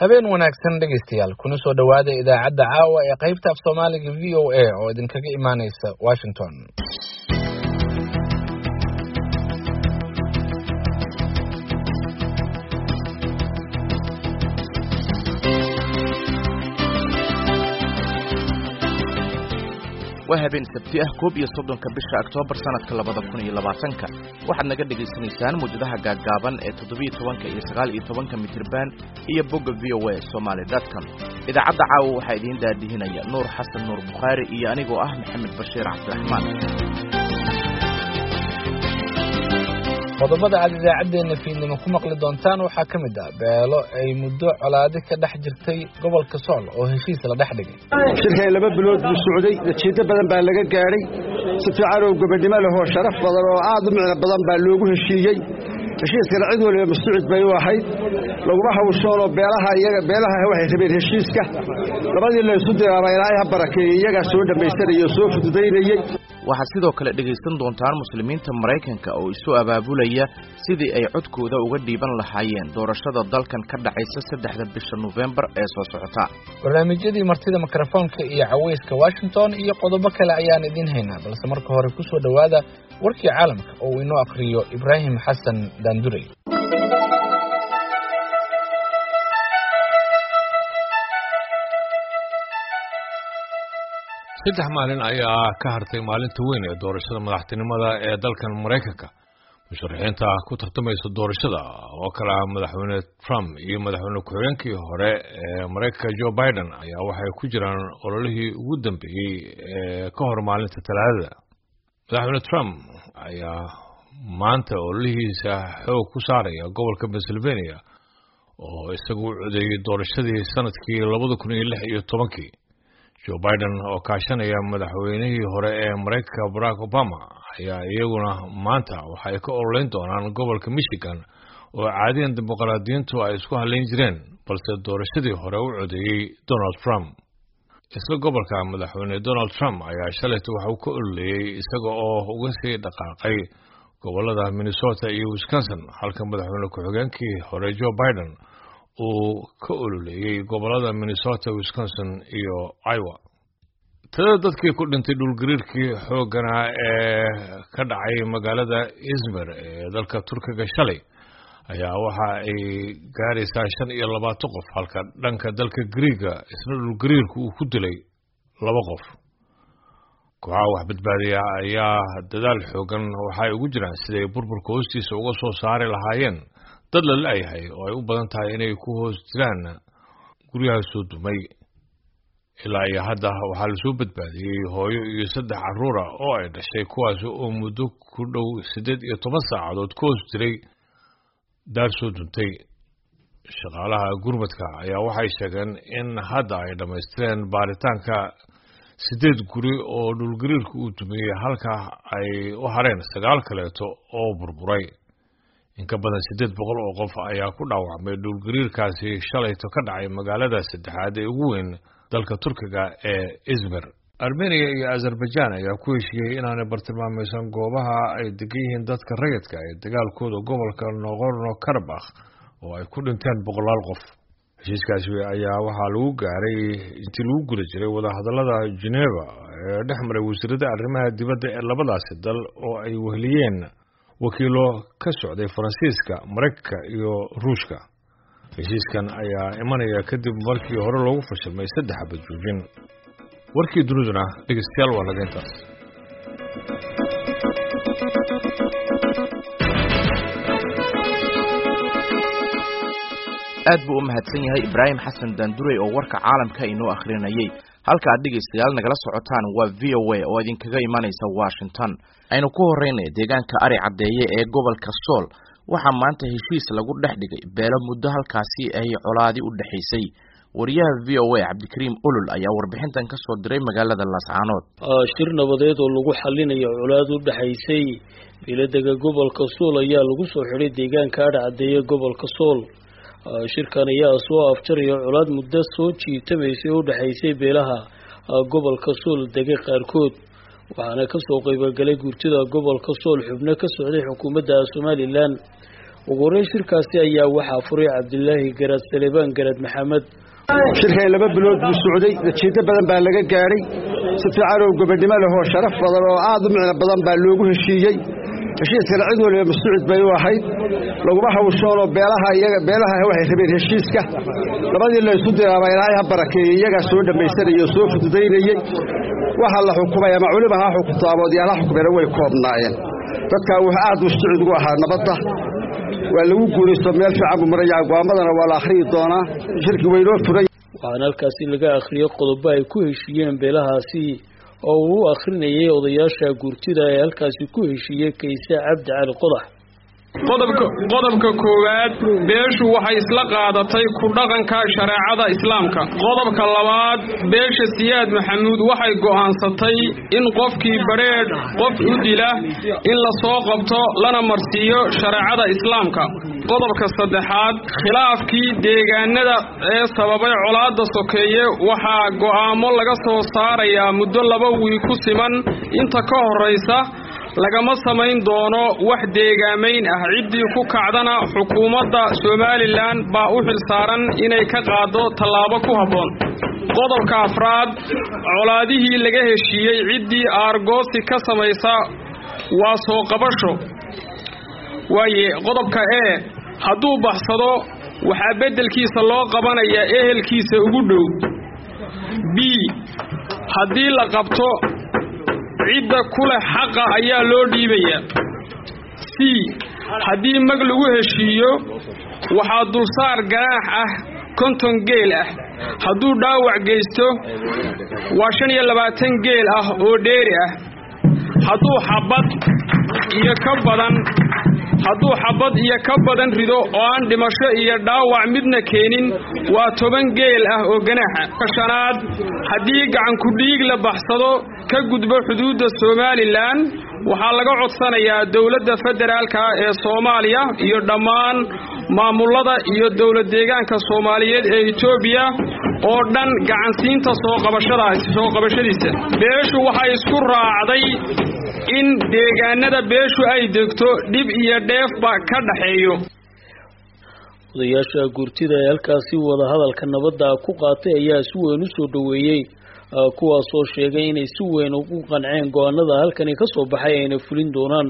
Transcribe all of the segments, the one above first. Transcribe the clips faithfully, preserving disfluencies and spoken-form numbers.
habeen wanaagsan dhegeystayaal kuna soo dhawaada idaacadda caawa ee qaybta af Soomaaliga V O A oo idinkaga imaanaysa Washington. وهابين سبتيه كوب يصدون كبش أكتوبر سنة لبضة كوني لبعتنك واحد نجد سنيسان موجودها جاجابان تضبي توانك يسغال يتوانك متربان هي بوج في او سومالي دوت كوم إذا عد عاو حيدين دادي هنا نور حسن نور بخاري يعني جو أه محمد بشير عبد الرحمن qodobada aad idaacaddeena fiidnimo ku maqli doontaan waxaa ka mid ah beelo ay muddo colaade ka dhex jirtay gobolka Sool oo heshiis la dhex dhigay shirkay laba bilood u socday natiijo badan baa laga gaaray si fiican oo gobadnimo leh oo sharaf badan oo aad u micno badan baa loogu heshiiyay heshiiska cid waliba masuucid bay u ahayd laguma hawshoolo beelaha iyaga beelaha waxay rabeen heshiiska labadii la isku diyaariyay ilaahay ha barakeeyo iyaga soo dhameystirayo soo fududeynayay waxaad sidoo kale dhegaysan doontaan muslimiinta Mareykanka oo isu abaabulaya sidii ay codkooda uga dhiiban lahaayeen doorashada dalkan ka dhacaysa saddexda bisha November ee soo socota. barnaamijyadii martida mikrofoonka iyo caweyska Washington iyo qodobo kale ayaan idin haynaa balse marka hore ku soo dhawaada warkii caalamka oo inoo akhriyo Ibrahim Xasan Daandurey. saddex maalin ayaa ka hartay maalinta weyn ee doorashada madaxtinimada ee dalkan Mareykanka musharaxiinta ku tartamaysa doorashada oo kala madaxweyne Trump iyo madaxweyne ku-xigeenkii hore ee Mareykanka Joe Biden ayaa waxay ku jiraan ololihii ugu dambeeyay ee ka hor maalinta Talaadada. madaxweyne Trump ayaa maanta ololihiisa xoog ku saaraya gobolka Pennsylvania oo isagu u codeeyay doorashadii sanadkii labada kun iyo lix iyo tobankii. Joe Biden oo kaashanaya madaxweynihii hore ee Mareykanka Barack Obama ayaa iyaguna maanta waxay ka ololeyn doonaan gobolka Michigan oo caadiyan dimuqraadiyiintu ay isku haleyn jireen balse doorashadii hore u codeeyay Donald Trump. isla gobolka madaxweyne Donald Trump ayaa shalay waxa uu ka ololeeyay isaga oo uga sii dhaqaaqay gobolada Minnesota iyo Wisconsin halka madaxweyne ku-xigeenkii hore Joe Biden uu ka ololeeyay gobolada Minnesota, Wisconsin iyo Iowa. tada dadkii ku dhintay dhulgariirkii xoogana ee ka dhacay magaalada Izmir ee dalka Turkiga shalay ayaa waxa ay gaaraysaa shan iyo labaatan qof halka dhanka dalka Greega isna dhulgariirku uu ku dilay laba qof. kooxaha wax badbaadiya ayaa dadaal xoogan waxay ugu jiraan siday burburka hoostiisa uga soo saari lahaayeen dad la leeyahay oo ay u badan tahay inay ku hoos jiraan guryaha soo dumay. ilaa iyo hadda waxaa la soo badbaadiyay hooyo iyo saddex carruur ah oo ay dhashay kuwaas oo muddo ku dhow siddeed iyo toban saacadood ku hoos jiray daar soo duntay. shaqaalaha gurmadka ayaa waxay sheegeen in hadda ay dhammaystireen baaritaanka siddeed guri oo dhulgariirku uu dumiyey halka ay u hareen sagaal kaleeto oo burburay. in ka badan siddeed boqol oo qof ayaa ku dhaawacmay dhulgariirkaasi shalayto ka dhacay magaalada saddexaad ee ugu weyn dalka Turkiga ee Izmir. Armenia iyo Azerbaijan ayaa ku heshiiyay inaanay bartilmaameedsan goobaha ay degan yihiin dadka rayidka ee dagaalkooda gobolka Nagorno-Karabakh oo ay ku dhinteen boqolaal qof. heshiiskaasi ayaa waxaa lagu gaaray intii lagu guda jiray wadahadallada Geneva ee dhex maray wasiirada arrimaha dibadda ee labadaasi dal oo ay weheliyeen wakiilo ka socday Faransiiska, Mareykanka iyo Ruushka. heshiiskan ayaa imanaya kadib markii hore loogu fashilmay saddex xabad joojin. warkii duniduna dhegeystayaal waa naga intaas. aad buu u mahadsan yahay Ibrahim Xasan Daandurey oo warka caalamka inoo akhrinayay. halka aad dhegeystayaal nagala socotaan waa V O A oo idinkaga imaanaysa Washington. aynu ku horeynay deegaanka Ari Cadeeye ee gobolka Sool waxaa maanta heshiis lagu dhex dhigay beelo muddo halkaasi ay colaadi u dhaxaysay. wariyaha V O A Cabdikariim Olol ayaa warbixintan ka soo diray magaalada Laascaanood. shir nabadeed oo lagu xalinayo colaad u dhaxaysay beeladaga gobolka Sool ayaa lagu soo xiray deegaanka Ari Cadeeye gobolka Sool. shirkan ayaa soo afjaraya colaad muddo soo jiitameysay u dhaxaysay beelaha gobolka Sool dega qaarkood. waxaana ka soo qayb galay gurtida gobolka Sool xubno ka socday xukuumadda Soomaaliland ugu horeyn shirkaasi ayaa waxaa furay Cabdilaahi Garad Salebaan Garad Maxamed. shirkay laba bilood buu socday natiijo badan baa laga gaaray si fiican oo gobadnimo leh oo sharaf badan oo aad u micno badan baa loogu heshiiyey heshiiska cid waliba mas'uud bay u ahayd laguma hawshoolo beelaha iyaga beelaha waxay rabeen heshiiska labadii la isku diray Ilaahay ha barakeeyo iyaga soo dhameysanayo soo fududeynayay waxa la xukumay ama culimo ha xukuntaabo diyaalaha xukumada way koobnaayeen dadka waxa aad u socod ugu ahaa nabadda waa lagu guulaysto meel fiican buu maraya go'aamadana waa la akhriyo doonaa shirki weynoo furay waxaana halkaasi laga akhriyo qodobo ay ku heshiiyeen beelahaasi oo uu akhrinayay odayaasha guurtida ee halkaasi ku heshiiyey Kaysa Cabdi Cali Qodax. qodobka qodobka koowaad beeshu waxay isla qaadatay ku dhaqanka shariicada islaamka. qodobka labaad beesha Siyaad Maxamuud waxay go'aansatay in qofkii bareed qof u dila in la soo qabto lana marsiiyo shariicada islaamka. qodobka saddexaad khilaafkii deegaanada ee sababay colaadda sokeeye waxaa go'aamo laga soo saarayaa muddo laba wiil ku siman inta ka horeysa lagama samayn doono wax deegaamayn ah ciddii ku kacdana xukuumadda Soomaaliland baa u xilsaaran inay ka qaado tallaabo ku habboon. qodobka afraad colaadihii laga heshiiyey ciddii aargoosi ka samaysa waa soo qabasho. waaye qodobka ee hadduu baxsado waxaa beddelkiisa loo qabanayaa ehelkiisa ugu dhow. b haddii la qabto cidda kule xaqa ayaa loo dhiibaya. c haddii mag lagu heshiiyo waxaa dulsaar ganaax ah konton geel ah hadduu dhaawac geysto waa shan iyo labaatan geel ah oo dheeri ah hadduu xabad iyo ka badan hadduu xabad iyo ka badan rido oo aan dhimasho iyo dhaawac midna keenin waa toban geel ah oo ganaaxa. shanaad haddii gacan ku dhiig la baxsado ka gudbo xuduudda Soomaaliland waxaa laga codsanayaa dawladda federaalka ee Soomaaliya iyo dhammaan maamulada iyo dawlad deegaanka Soomaaliyeed ee Itoobiya oo dhan gacansiinta soo qabashadaas soo qabashadiisa. beeshu waxay isku raacday in deegaanada beeshu ay degto dib iyo dheefba ka dhaxeeyo. odayaasha guurtida ee halkaasi wada hadalka nabadda ku qaatay ayaa si weyn u soo dhaweeyay kuwaas oo sheegay inay si weyn ugu qanceen go'aanada halkani ka soo baxay ayna fulin doonaan.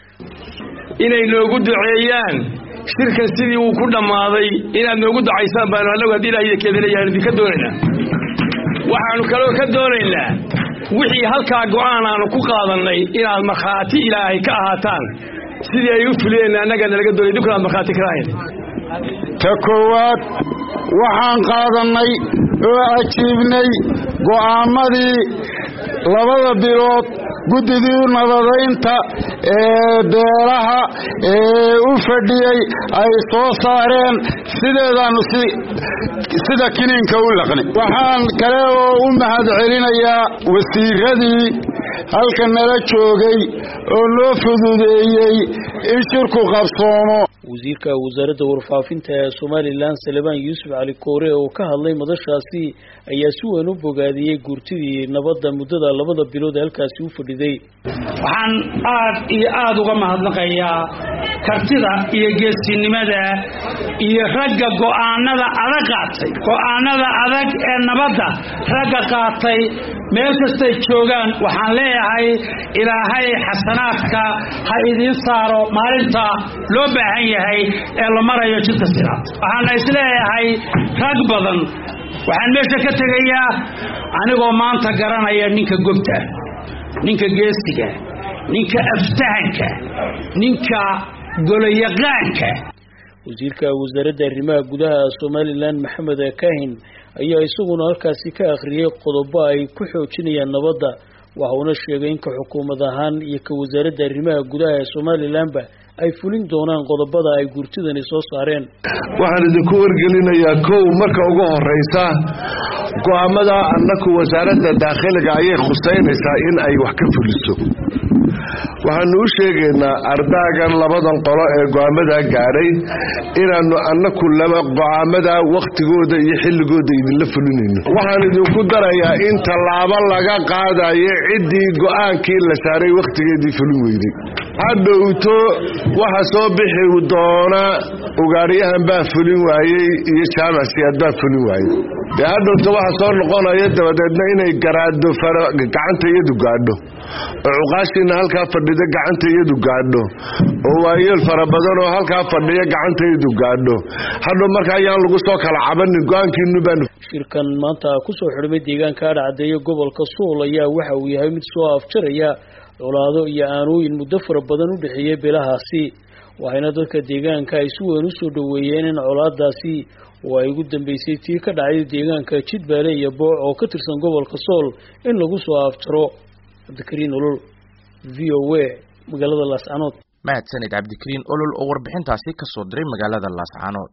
inay noogu duceeyaan shirka sidii uu ku dhamaaday inaad noogu ducaysaan baan anagu hadii ilaahay keedinayaan idinka doonaynaa. waxaanu kaloo ka doonaynaa wixii halkaa go'aan aanu ku qaadanay inaad markhaati ilaahay ka ahaataan sidii ay u fuliyeen annagana laga doonay dukanaad markhaati ka ahayn. ta koowaad waxaan qaadanay oo ajiibnay go'aamadii labada bilood guddidii nabadaynta ee beelaha ee u fadhiyey ay soo saareen sideedaanu si sida kiniinka u laqnay. waxaan kale oo u mahad celinayaa wasiiradii halka nala joogay oo loo fududeeyey in shirku qabsoomo. wasiirka wasaaradda warfaafinta ee Soomaaliland Salebaan Yuusuf Cali Koore oo ka hadlay madashaasi ayaa si weyn u bogaadiyey guurtidii nabadda muddada labada bilood ee halkaasi u fadhiday. waxaan aad iyo aad uga mahadnaqayaa kartida iyo geesinimada iyo ragga go'aanada adag qaatay go'aanada adag ee nabadda ragga qaatay meel kastay joogaan. waxaan leeyahay ilaahay xasanaadka ha idin saaro maalinta loo baahan yahay ee la marayo jidka siraad. waxaan isleeyahay rag badan waxaan meesha ka tegayaa anigoo maanta garanaya ninka gobta ninka geesiga ninka aftahanka ninka golayaqaanka. wasiirka wasaaradda arrimaha gudaha Soomaaliland Maxamed Kaahin ayaa isaguna halkaasi ka akhriyay qodobo ay ku xoojinayaan nabadda waxaana sheegay in xukuumad ahaan iyo ka wasaaradda arrimaha gudaha ee Soomaaliland ba ay fulin doonaan qodobada ay guurtidani soo saareen. waxaan idinku wargelinayaa kow marka ugu horeysa go'aamada annagu wasaaradda dakhliga ayay khuseynaysaa in ay wax ka fuliso. waxaanu u sheegaynaa ardaagan labadan qolo ee go'aamada gaaray inaanu annaku laba go'aamada waqtigooda iyo xilligooda idinla fulinayno waxaan idinku darayaa in tallaabo laga qaadayo ciddii go'aankii la saaray waqtigeedii fulin weyday hadhowto waxa soo bixi doona ugaaryahan baa fulin waayey iyo jaamacsiyaad baa fulin waayey dee hadhowto waxa soo noqonaya dabadeedna inay garaado gacanta iyadu gaadho oo cuqaashiina halkaa fadhida gacanta iyadu gaadho oo waayeel fara badan oo halkaa fadhiya gacanta iyadu gaadho hadhow marka ayaan lagu soo kala cabanin go'aankiinu baan shirkan maanta ku soo xidhmay deegaanka Adhacdeeyo gobolka Sool ayaa waxa uu yahay mid soo afjaraya colaado iyo aanooyin muddo fara badan u dhaxeeyay beelahaasi waxayna dadka deegaanka ay si weyn u soo dhaweeyeen in colaadaasi oo ay ugu dambeysay tii ka dhacay deegaanka Jidbaale iyo Booc oo ka tirsan gobolka Sool in lagu soo afjaro Cabdikariin Olol V O A magaalada Laascaanood mahadsanid Cabdikariin Olol oo warbixintaasi ka soo diray magaalada Laascaanood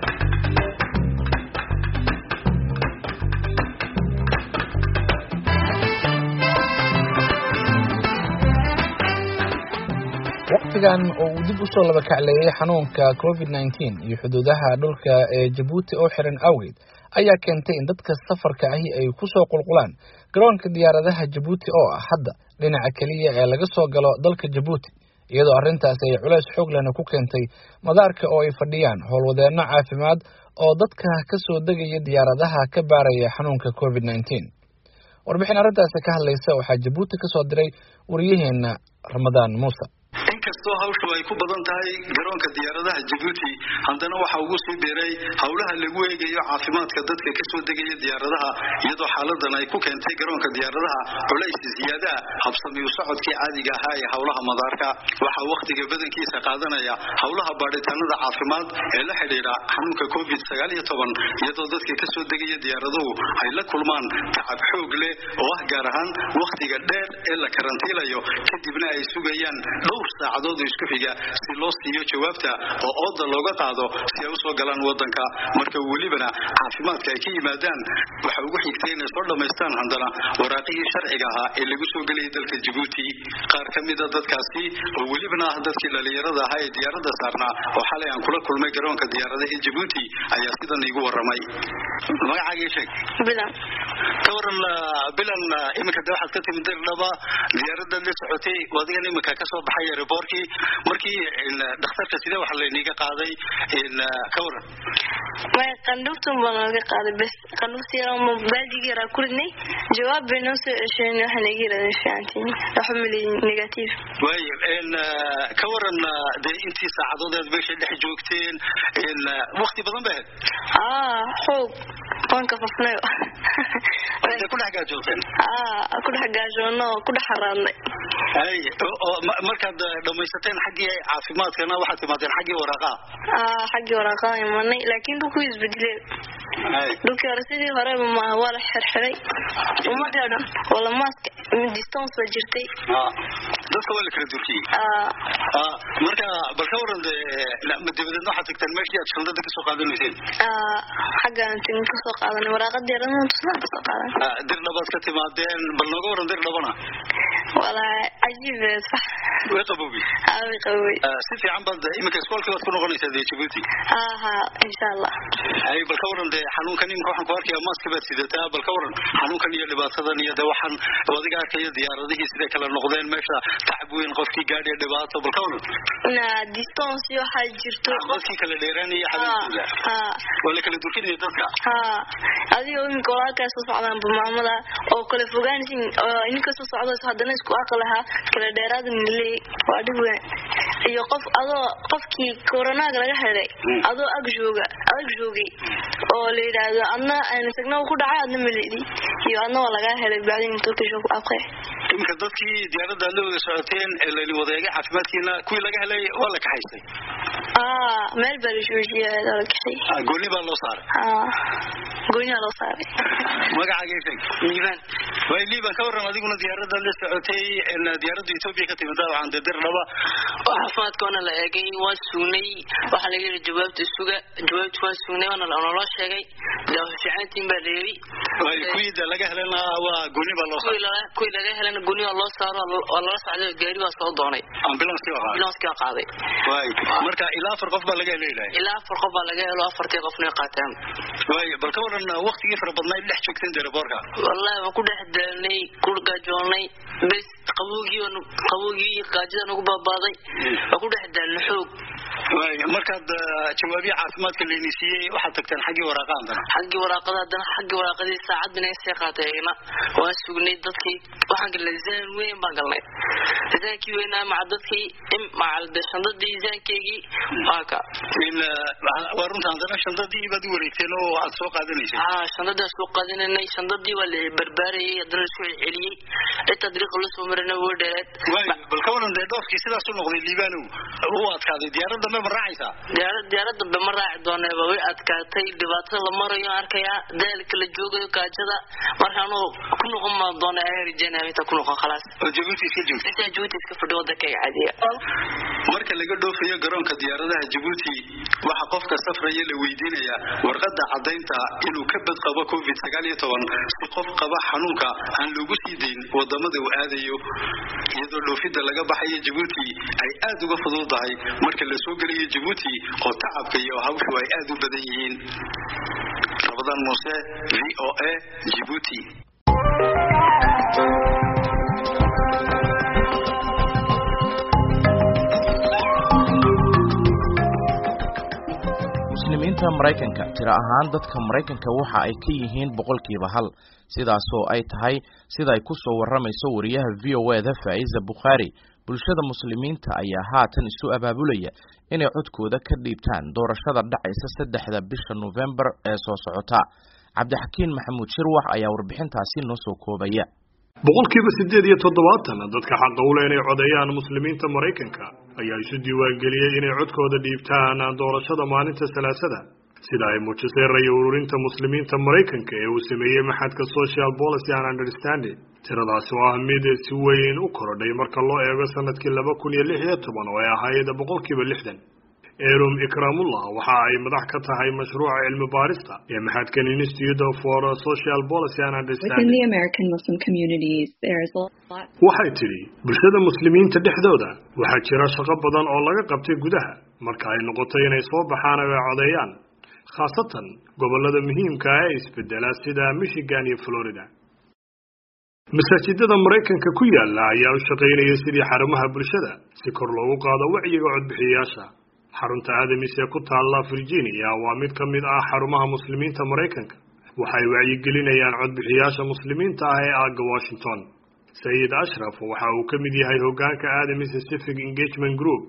waqtigan oo uu dib u soo laba kacleeyay xanuunka covid nineteen iyo xuduudaha dhulka ee Djibouti oo xiran awgeed ayaa keentay in dadka safarka ahi ay ku soo qulqulaan garoonka diyaaradaha Djibouti oo ah hadda dhinaca kaliya ee laga soo galo dalka Djibouti iyadoo arrintaas ay culays xoog leh ku keentay madaarka oo ay fadhiyaan howlwadeeno caafimaad oo dadka ka soo degaya diyaaradaha ka baaraya xanuunka covid nineteen warbixin arrintaas ka hadlaysa waxaa Djibouti ka soo diray wariyaheena Ramadaan Muuse inkastoo hawshu ay ku badan tahay garoonka diyaaradaha Djibouti haddana waxa ugu soo beeray hawlaha lagu eegayo caafimaadka dadka ka soo degaya diyaaradaha iyadoo xaaladan ay ku keentay garoonka diyaaradaha culays ziyaada habsami u socodkii caadiga ahaa ee hawlaha madaarka waxa waqtiga badankiisa qaadanaya hawlaha baaritaanada caafimaad ee la xiriira xanuunka covid sagaal iyo toban iyadoo dadka ka soo degaya diyaaraduhu ay la kulmaan tacab xoog leh oo ah gaar ahaan waqtiga dheer ee la karantiilayo kadibna ay sugayaan dhowr saacadood isku xiga si loo siiyo jawaabta oo ooda looga qaado si ay u soo galaan wadanka marka welibana caafimaadka ay ka yimaadaan waxa ugu xigtay inay soo dhamaystaan handana waraaqihii sharciga ahaa ee lagu soo geliyay dalka Djibouti qaar ka mid ah dadkaasi oo welibana ah dadkii dhalinyarada ahaa ee diyaaradda saarnaa oo xalay aan kula kulmay garoonka diyaaradaha Djibouti ayaa sidan igu waramay magacaaga sheeg bilan kawaran bilan imika waxaad ka timid Dirdhaba diyaaradda la socotay wadiga imika ka soo baxay reportkii markii dhakhtarka sida waxa la iniga qaaday in kawaran way qandhuftu banaga qaaday bas qandhuftiina ma baaldiga ra kurinay jawaab beenoo soo cesheeyay waxa naga yiraahday fiicantiin waxa milay negative way in kawaran de intii saacadood meesha dhex joogteen in waqti badan baa ah xoog banka fafnay way ku dhaga joogteen ah ku dhaga joono ku dhaxaraanay ay markaad dhamaysateen xaggii caafimaadkana waxaad timaadeen xaggii waraqaa ah xaggii waraqaa imanay laakiin dhulku isbedelay dhulkii hore sidii hore ma wala xirxiray uma gaadhan wala mask distance waa jirtay dadka wala kala durkiyay ah marka balka waran dibadda waxaad tagteen meeshii aad shaqada ka soo qaadanayseen ah xaggan tin ka soo qaadanay waraqad yaran tusna ka soo qaadan ah Dirdhaba ka timaadeen bal nooga waran Dirdhabana wala ajiib صح way qaboobay ah way qaboobay si fiican bad imika iskoolkii waad ku noqonaysaa Djibouti ah ha insha Allah ay balka waran xanuunkan imika waxaan ku arkayaa mask baad sidataa balka waran xanuunkan iyo dhibaatadan iyo waxaan wadiga arkaya diyaaradihii sida kala noqdeen meesha tacab weyn qofkii gaadhay dhibaato balka waran na distance iyo waxa jirto qofkii kala dheeraanaya xanuunka ah wala kala durkinaya dadka ah adiga imika wala ka soo socdaan maamada oo kala fogaansin inka soo socdo haddana isku aqlaha kala dheeraadin leey waa dhib weyn iyo qof adoo qofkii corona laga helay adoo ag jooga ag joogay oo leeyahay adna aan isagna ku dhacay adna milidi iyo adna laga helay baadin intuu ka joogo aqay imka dadkii diyaaradda la socoteen ee la wadaagay caafimaadkiina kuwii laga helay waa la kaxaysay ah meel baa la joojiyay la kaxay ah gooni baa loo saaray ah gooni loo saaray magacaaga sheeg liiban way liiban ka waran adiguna diyaaradda la socotay in diyaaradda Itoobiya ka timid waxaan Dirdhaba caafimaadkoona la eegay waa suunay waxa laga yiri jawaabta suga jawaabta waa suunay wana la noo sheegay لو شعانتين بالريبي كويد laga helana waa gooni baa loo saaray kuwi laga helana gooni loo saaro wala socdo gaari waa soo doonay ambulance ka qaaday ambulance ka qaaday way marka ilaa afar qof baa laga helay ilaa afar qof baa laga helo afartii qofna qaataan way bal ka waran waqtigii fara badnaa dhex joogteen daraboorka wallahi waan ku dhex daalnay ku gajoonay bas qabowgii oo qabowgii qaajada ugu baabaaday waan ku dhex daalnay xoog way marka jawaabiye caafimaadka leenisiyay waxa tagteen xaqii waraaqada xaqii waraaqada dan xaqii waraaqadii saacad inay sii qaatayna waa sugnay dadkii waxaan galay zaan weyn baan galnay zaankii weyn ma dadkii im macal shandadii zaankeegii waaka in warunta hadana shandadii baad wareegteen oo aad soo qaadanaysay ah shandada soo qaadanay shandadii waa la barbaarayay hadana soo celiyay inta dariiq la soo marnay wuu dheereed bal ka waran deedofkii sidaas u noqday liibano oo adkaaday diyaaradda ma raacaysa diyaaradda diyaaradda ma raaci doonayba way adkaatay dhibaatada la marayo arkaya daalka la joogayo kaajada markaan oo ku noqon ma doonay ay rajeenay inta ku noqon khalaas Djibouti iska joogto inta Djibouti iska fadhiyo dadka caadiga marka laga dhoofayo garoonka diyaaradaha Djibouti waxa qofka safraya la weydiinaya warqadda cadaynta inuu ka bad qabo covid sagaal iyo toban si qof qaba xanuunka aan lagu sii deyn wadamada uu aadayo iyadoo dhoofida laga baxayo Djibouti ay aad uga fududahay marka la soo galayo Djibouti oo tacabka iyo hawshu ay aad u badan yihiin Ramadan Muse V O A Djibouti muslimiinta Mareykanka tira ahaan dadka Mareykanka waxa ay ka yihiin boqolkiiba hal sidaas oo ay tahay sida ay ku soo waramayso wariyaha V O A da Faiza Bukhari bulshada muslimiinta ayaa haatan isu abaabulaya inay codkooda ka dhiibtaan doorashada dhacaysa saddexda bisha November ee soo socota Cabdixakiin Maxamuud Shirwax ayaa warbixintaasi noo soo koobaya boqolkiiba sideed iyo toddobaatan dadka xaq u leh inay codeeyaan muslimiinta Mareykanka ayaa isu diiwaangeliyay inay codkooda dhiibtaan doorashada maalinta Salaasada sida ay muujisay rayo ururinta muslimiinta Mareykanka ee uu sameeyay maxadka Social Policy and Understanding tiradaasi waa mid si weyn u korodhay marka loo eego sanadkii laba kun iyo lix iyo toban oo ay ahayd boqolkiiba lixdan Erum Ikramullah waxa ay madax ka tahay mashruuca cilmi baarista ee maxadka Institute for Social Policy and Understanding within the American Muslim communities there is a lot waxay tiri bulshada muslimiinta dhexdooda waxa jira shaqo badan oo laga qabtay gudaha marka ay noqotay inay soo baxaan oo ay codeeyaan khaasatan gobolada muhiimka ah ee isbedela sida Michigan iyo Florida masaajidada Mareykanka ku yaala ayaa u shaqeynaya sidii xarumaha bulshada si kor loogu qaado wacyiga codbixiyayaasha xarunta Adams ee ku taala Virginia waa mid ka mid ah xarumaha muslimiinta Mareykanka waxay wacyigelinayaan codbixiyayaasha muslimiinta ah ee aaga Washington Sayid Ashraf waxa uu ka mid yahay hoggaanka Adams Civic Engagement Group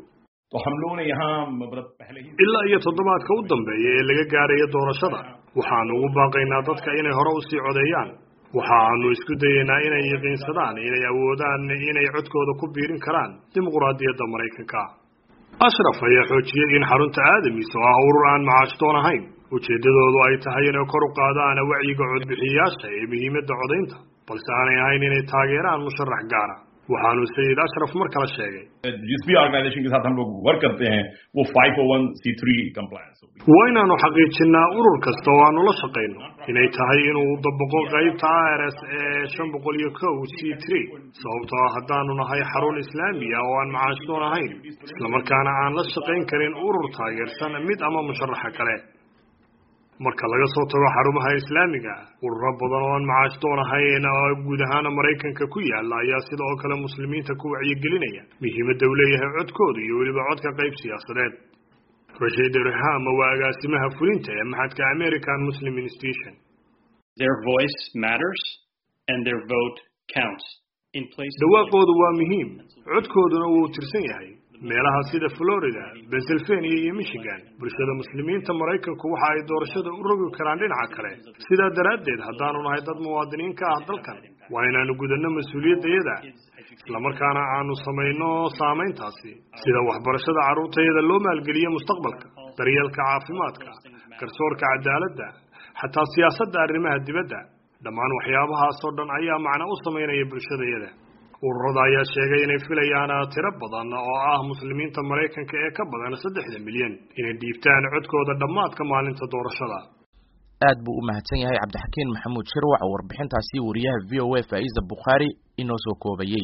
ilaa iyo toddobaadka u dambeeya ee laga gaarayo doorashada waxaanu ugu baaqaynaa dadka inay hore u sii codeeyaan waxaanu isku dayaynaa inay yaqiinsadaan inay awoodaan inay codkooda ku biirin karaan dimuqraadiyadda Mareykanka Ashraf ayaa xoojiyay in xarunta Adams oo ah urur aan macaashdoon ahayn ujeedadoodu ay tahay inay kor u qaadaan wacyiga codbixiyayaasha ee muhiimadda codeynta balse aanay ahayn inay taageeraan musharax gaara waxaanu Sayid Ashraf mar kale sheegay जिस भी ऑर्गेनाइजेशन के साथ हम लोग वर्क करते हैं वो five O one C three compliance waa inaanu xaqiijinaa urur kasta oo aanu la shaqeyno inay tahay inuu dabaqo qaybta I R S ee shan boqol iyo kow C three sababtoo ah haddaanu nahay xarun islaamiya oo aan macaashdoon ahayn isla markaana aan la shaqeyn karin urur taageersan mid ama musharaxa kale marka laga soo tago xarumaha islaamiga ururo badan oo aan macaashdoon ahayn oo guud ahaan Mareykanka ku yaala ayaa sidoo kale muslimiinta ku wacyigelinaya muhiimadda uu leeyahay codkooda iyo weliba codka qayb siyaasadeed Rashid Reham waa agaasimaha fulinta ee maxadka American Muslim Institution Their voice matters and their vote counts in places dhawaaqoodu waa muhiim codkooduna wuu tirsan yahay meelaha sida Florida, Pennsylvania iyo Michigan bulshada muslimiinta Mareykanku waxa ay doorashada u rogi karaan dhinaca kale sida daraadeed haddaanu nahay dad muwaadiniin ka ah dalkan waa inaanu gudano mas'uuliyaddeeda isla markaana aanu sameeyno saameyntaasi sida waxbarashada carruurtayada loo maalgeliyo mustaqbalka daryeelka caafimaadka garsoorka cadaaladda xataa siyaasadda arrimaha dibadda dhammaan waxyaabahaas oo dhan ayaa macna u sameynaya bulshadayada ururada ayaa sheegay inay filayaan tiro badan oo ah muslimiinta Mareykanka ee ka badan saddex milyan inay dhiibtaan codkooda dhamaadka maalinta doorashada aad buu u mahadsan yahay cabdixakiin maxamuud shirwac oo warbixintaasi wariyaha v o a Faa'iza Bukhari inoo soo koobayay.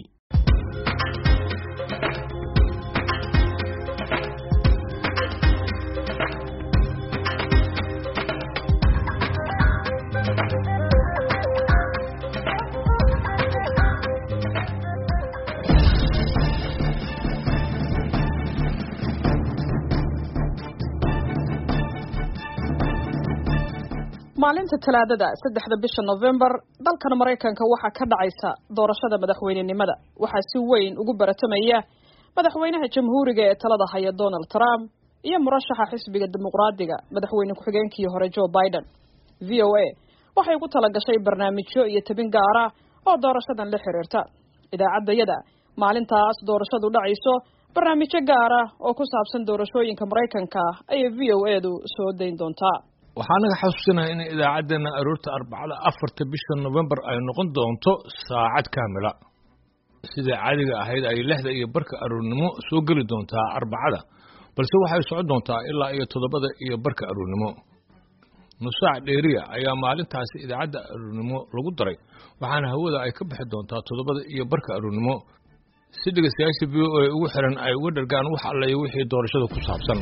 maalinta talaadada saddexda bisha November dalkan Mareykanka waxa ka dhacaysa doorashada madaxweynenimada waxa si weyn ugu baratamaya madaxweynaha jamhuuriga ee talada haya Donald Trump iyo murashaxa xisbiga dimuqraadiga madaxweyne ku-xigeenkii hore Joe Biden. V O A waxay ku tala gashay barnaamijyo iyo tabin gaar ah oo doorashadan la xiriirta. Idaacadayada maalintaas doorashadu dhacayso barnaamijyo gaar ah oo ku saabsan doorashooyinka Mareykanka ay V O A du soo deyn doontaa. waxaan naga xasuusinahay in idaacadeena aroorta arbacada afarta bisha November ay noqon doonto saacad kaamila sida caadiga ahayd ay lixda iyo barka aroornimo soo gali doontaa arbacada balse waxay socon doontaa ilaa iyo toddobada iyo barka aroornimo nusaac dheeriya ayaa maalintaasi idaacada aroornimo lagu daray waxaana hawada ay ka bixi doontaa toddobada iyo barka aroornimo si dhageystayaasha V O A ugu xiran ay uga dhargaan wax alla iyo wixii doorashada ku saabsan.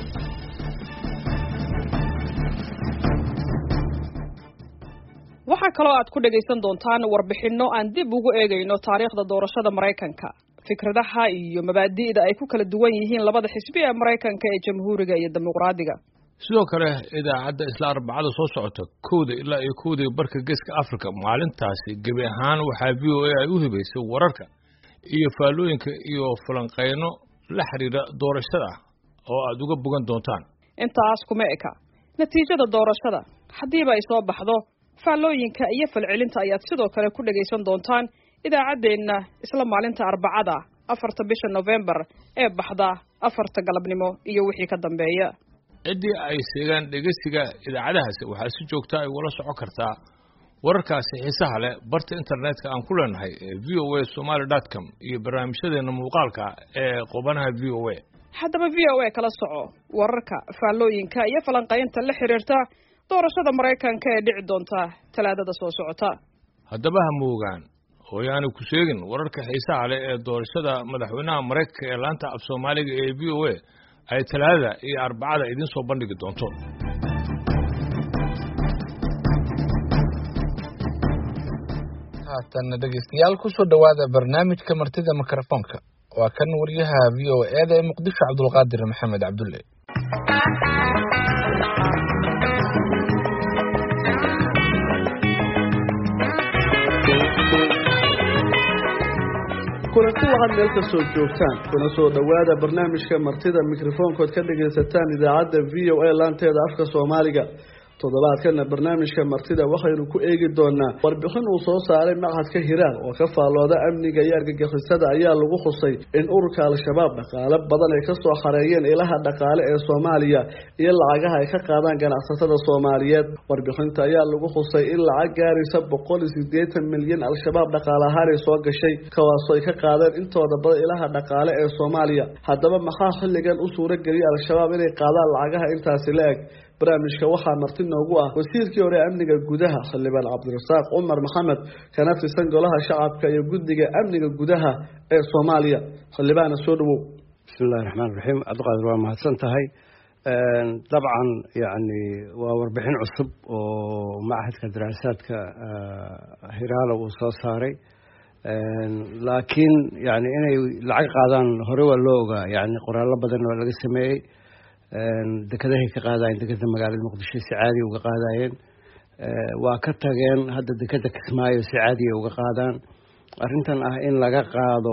waxa kale oo aad ku dhageysan doontaan warbixino aan dib ugu eegayno taariikhda doorashada Mareykanka, fikradaha iyo mabaadi'da ay ku kala duwan yihiin labada xisbi ee Mareykanka ee jamhuuriga iyo dimuqraadiga. sidoo kale idaacadda isla arbacada soo socota kooda ilaa iyo kooda barka geeska Afrika maalintaasi gabi ahaan waxa V O A ay u hibaysay wararka iyo faalooyinka iyo falanqeyno la xiriira doorashada oo aad uga bogan doontaan. intaas kuma eka natiijada doorashada hadiiba ay soo baxdo faalooyinka iyo falcelinta ayaad sidoo kale ku dhageysan doontaan idaacadeena isla maalinta arbacada afarta bisha November ee baxda afarta galabnimo iyo wixii ka dambeeya. cidii ay seegaan dhageysiga idaacadahaasi waxaa si joogta ay wala socon kartaa wararkaasi xiisaha leh barta internetka aan ku leenahay ee v o a somali dot com iyo barnaamijyadeena muuqaalka ee qubanaha V O A. haddaba V O A kala soco wararka faalooyinka iyo falanqaynta la xiriirta doorashada Mareykanka ee dhici doonta talaadada soo socota. haddaba ha moogaan oo yaani ku sheegin wararka xiisaha leh ee doorashada madaxweynaha Mareykanka ee laanta af Soomaaliga ee V O A ay talaadada iyo arbacada idin soo bandhigi doonto. haatan dhageystayaal ku soo dhawaada barnaamijka martida mikrofoonka waa kan wariyaha V O A ee Muqdisho Cabdulqaadir Maxamed Cabdulle. kulanti waxaad meel ka soo joogtaan kuna soo dhawaada barnaamijka martida mikrofoonkood ka dhagaysataan idaacadda V O A laanteeda afka Soomaaliga. toddobaadkana barnaamijka martida waxaynu ku eegi doonaa warbixin uu soo saaray machadka Hiiraan oo ka faalooda amniga iyo argagixisada ayaa lagu xusay in ururka Al-Shabaab dhaqaale badan ay ka soo xareeyeen ilaha dhaqaale ee Soomaaliya iyo lacagaha ay ka qaadaan ganacsatada Soomaaliyeed. warbixinta ayaa lagu xusay in lacag gaaraysa boqol iyo siddeetan milyan Al-Shabaab dhaqaale ahaan ay soo gashay kawaas oo ay ka qaadeen intooda badan ilaha dhaqaale ee Soomaaliya. haddaba maxaa xilligan u suura geliyay Al-Shabaab inay qaadaan lacagaha intaasi leeg? barnaamijka waxaa marti noogu ah wasiirkii hore amniga gudaha Xildhibaan Cabdirasaaq Umar Maxamed kana tirsan golaha shacabka iyo guddiga amniga gudaha ee Soomaaliya. Xildhibaan soo dhawow. bismillaahi raxmaani raxiim Cabdiqaadir waa mahadsan tahay. dabcan yani waa warbixin cusub oo machadka daraasaadka Hiiraan uu soo saaray laakiin yani inay lacag qaadaan hore waa loo ogaa yani qoraallo badan oo laga sameeyay dekadahay ka qaadayeen dekada magaalada Muqdisho si caadi uga qaadayeen waa ka tageen hadda dekada Kismaayo si caadi uga qaadaan arrintan ah in laga qaado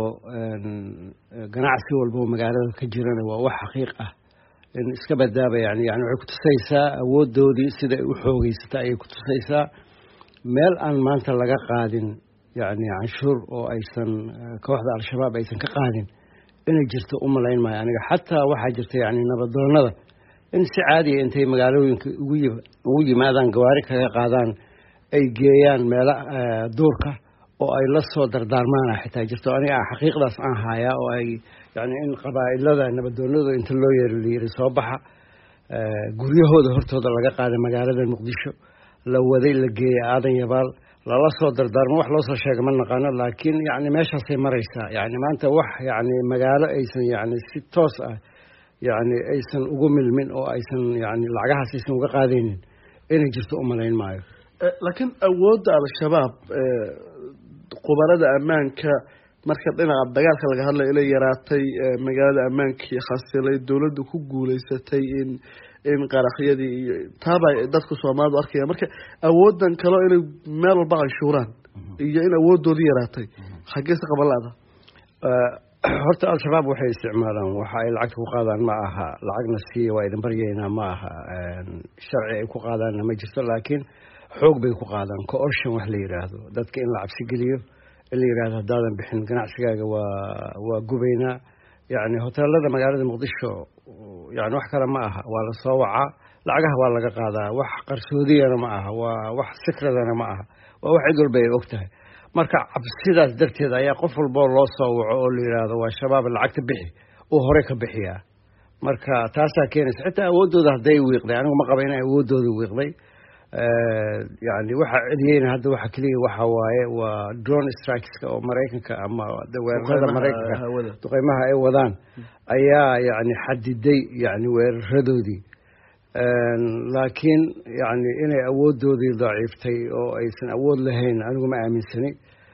ganacsi walba oo magaalada ka jirana waa wax xaqiiq ah in iska badaaba yani yani waxay ku tusaysaa awoodoodii sida ay u xoogeysata ay ku tusaysaa meel aan maanta laga qaadin yani canshuur oo aysan kooxda Al-Shabaab aysan ka qaadin inay jirto u malayn maayo aniga xataa waxaa jirta yani nabadoonada in si caadi intay magaalooyinka ugu ugu yimaadaan gawaari kaga qaadaan ay geeyaan meelo duurka oo ay la soo dardaarmaan xitaa jirto aniga xaqiiqdaas aan hayaa oo ay yani in qabaa'ilada nabadoonada inta loo yeero soo baxa guryahooda hortooda laga qaaday magaalada Muqdisho la waday la geeyay aadan yabaal lala soo dardaarmo wax loo soo sheegay ma naqaano laakiin yacni meeshaasay maraysaa yacni maanta wax yacni magaalo aysan yacni si toos ah yacni aysan ugu milmin oo aysan yacni lacagahaas aysan uga qaadaynin inay jirto u malayn maayo laakiin awoodda al-shabaab qubarada ammaanka marka dhinaca dagaalka laga hadlayo inay yaraatay magaalada ammaankii khasilay dowladdu ku guulaysatay in in qaraxyadii iyo taaba dadka Soomaalidu arkaya marka awoodan kale inay meel walba canshuuraan iyo in awoodoodu yaraatay xagee si qabalada horta al-shabaab waxay isticmaalaan waxa ay lacag ku qaadaan ma aha lacagna si waa idin baryeena ma aha sharci ay ku qaadaan ma jirto laakiin xoog bay ku qaadaan coercion wax la yiraahdo dadka in la cabsi geliyo in la yiraahdo hadaadan bixin ganacsigaaga waa waa gubayna يعني هوتيلada magaalada Muqdisho يعني wax kale ma aha waa la soo wacaa lacagaha waa laga qaadaa wax qarsoodiyana ma aha waa wax sikradana ma aha waa wax cid walba ay ogtahay marka cabsidaas darteed ayaa qof walba loo soo waco oo la yiraahdo waa shabaab lacagta bixi oo hore ka bixiya marka taasa keenaysa xitaa awoodooda haday wiiqday anigu ma qabo in awoodooda wiiqday يعني waxa celiyeen hadda waxa kaliya waxa waaye waa drone strikes oo Mareykanka ama weerarada Mareykanka duqeymaha ay wadaan ayaa yani xadiday yani weeraradoodii laakiin yani inay awoodoodii daciiftay oo aysan awood lahayn anigu ma aaminsani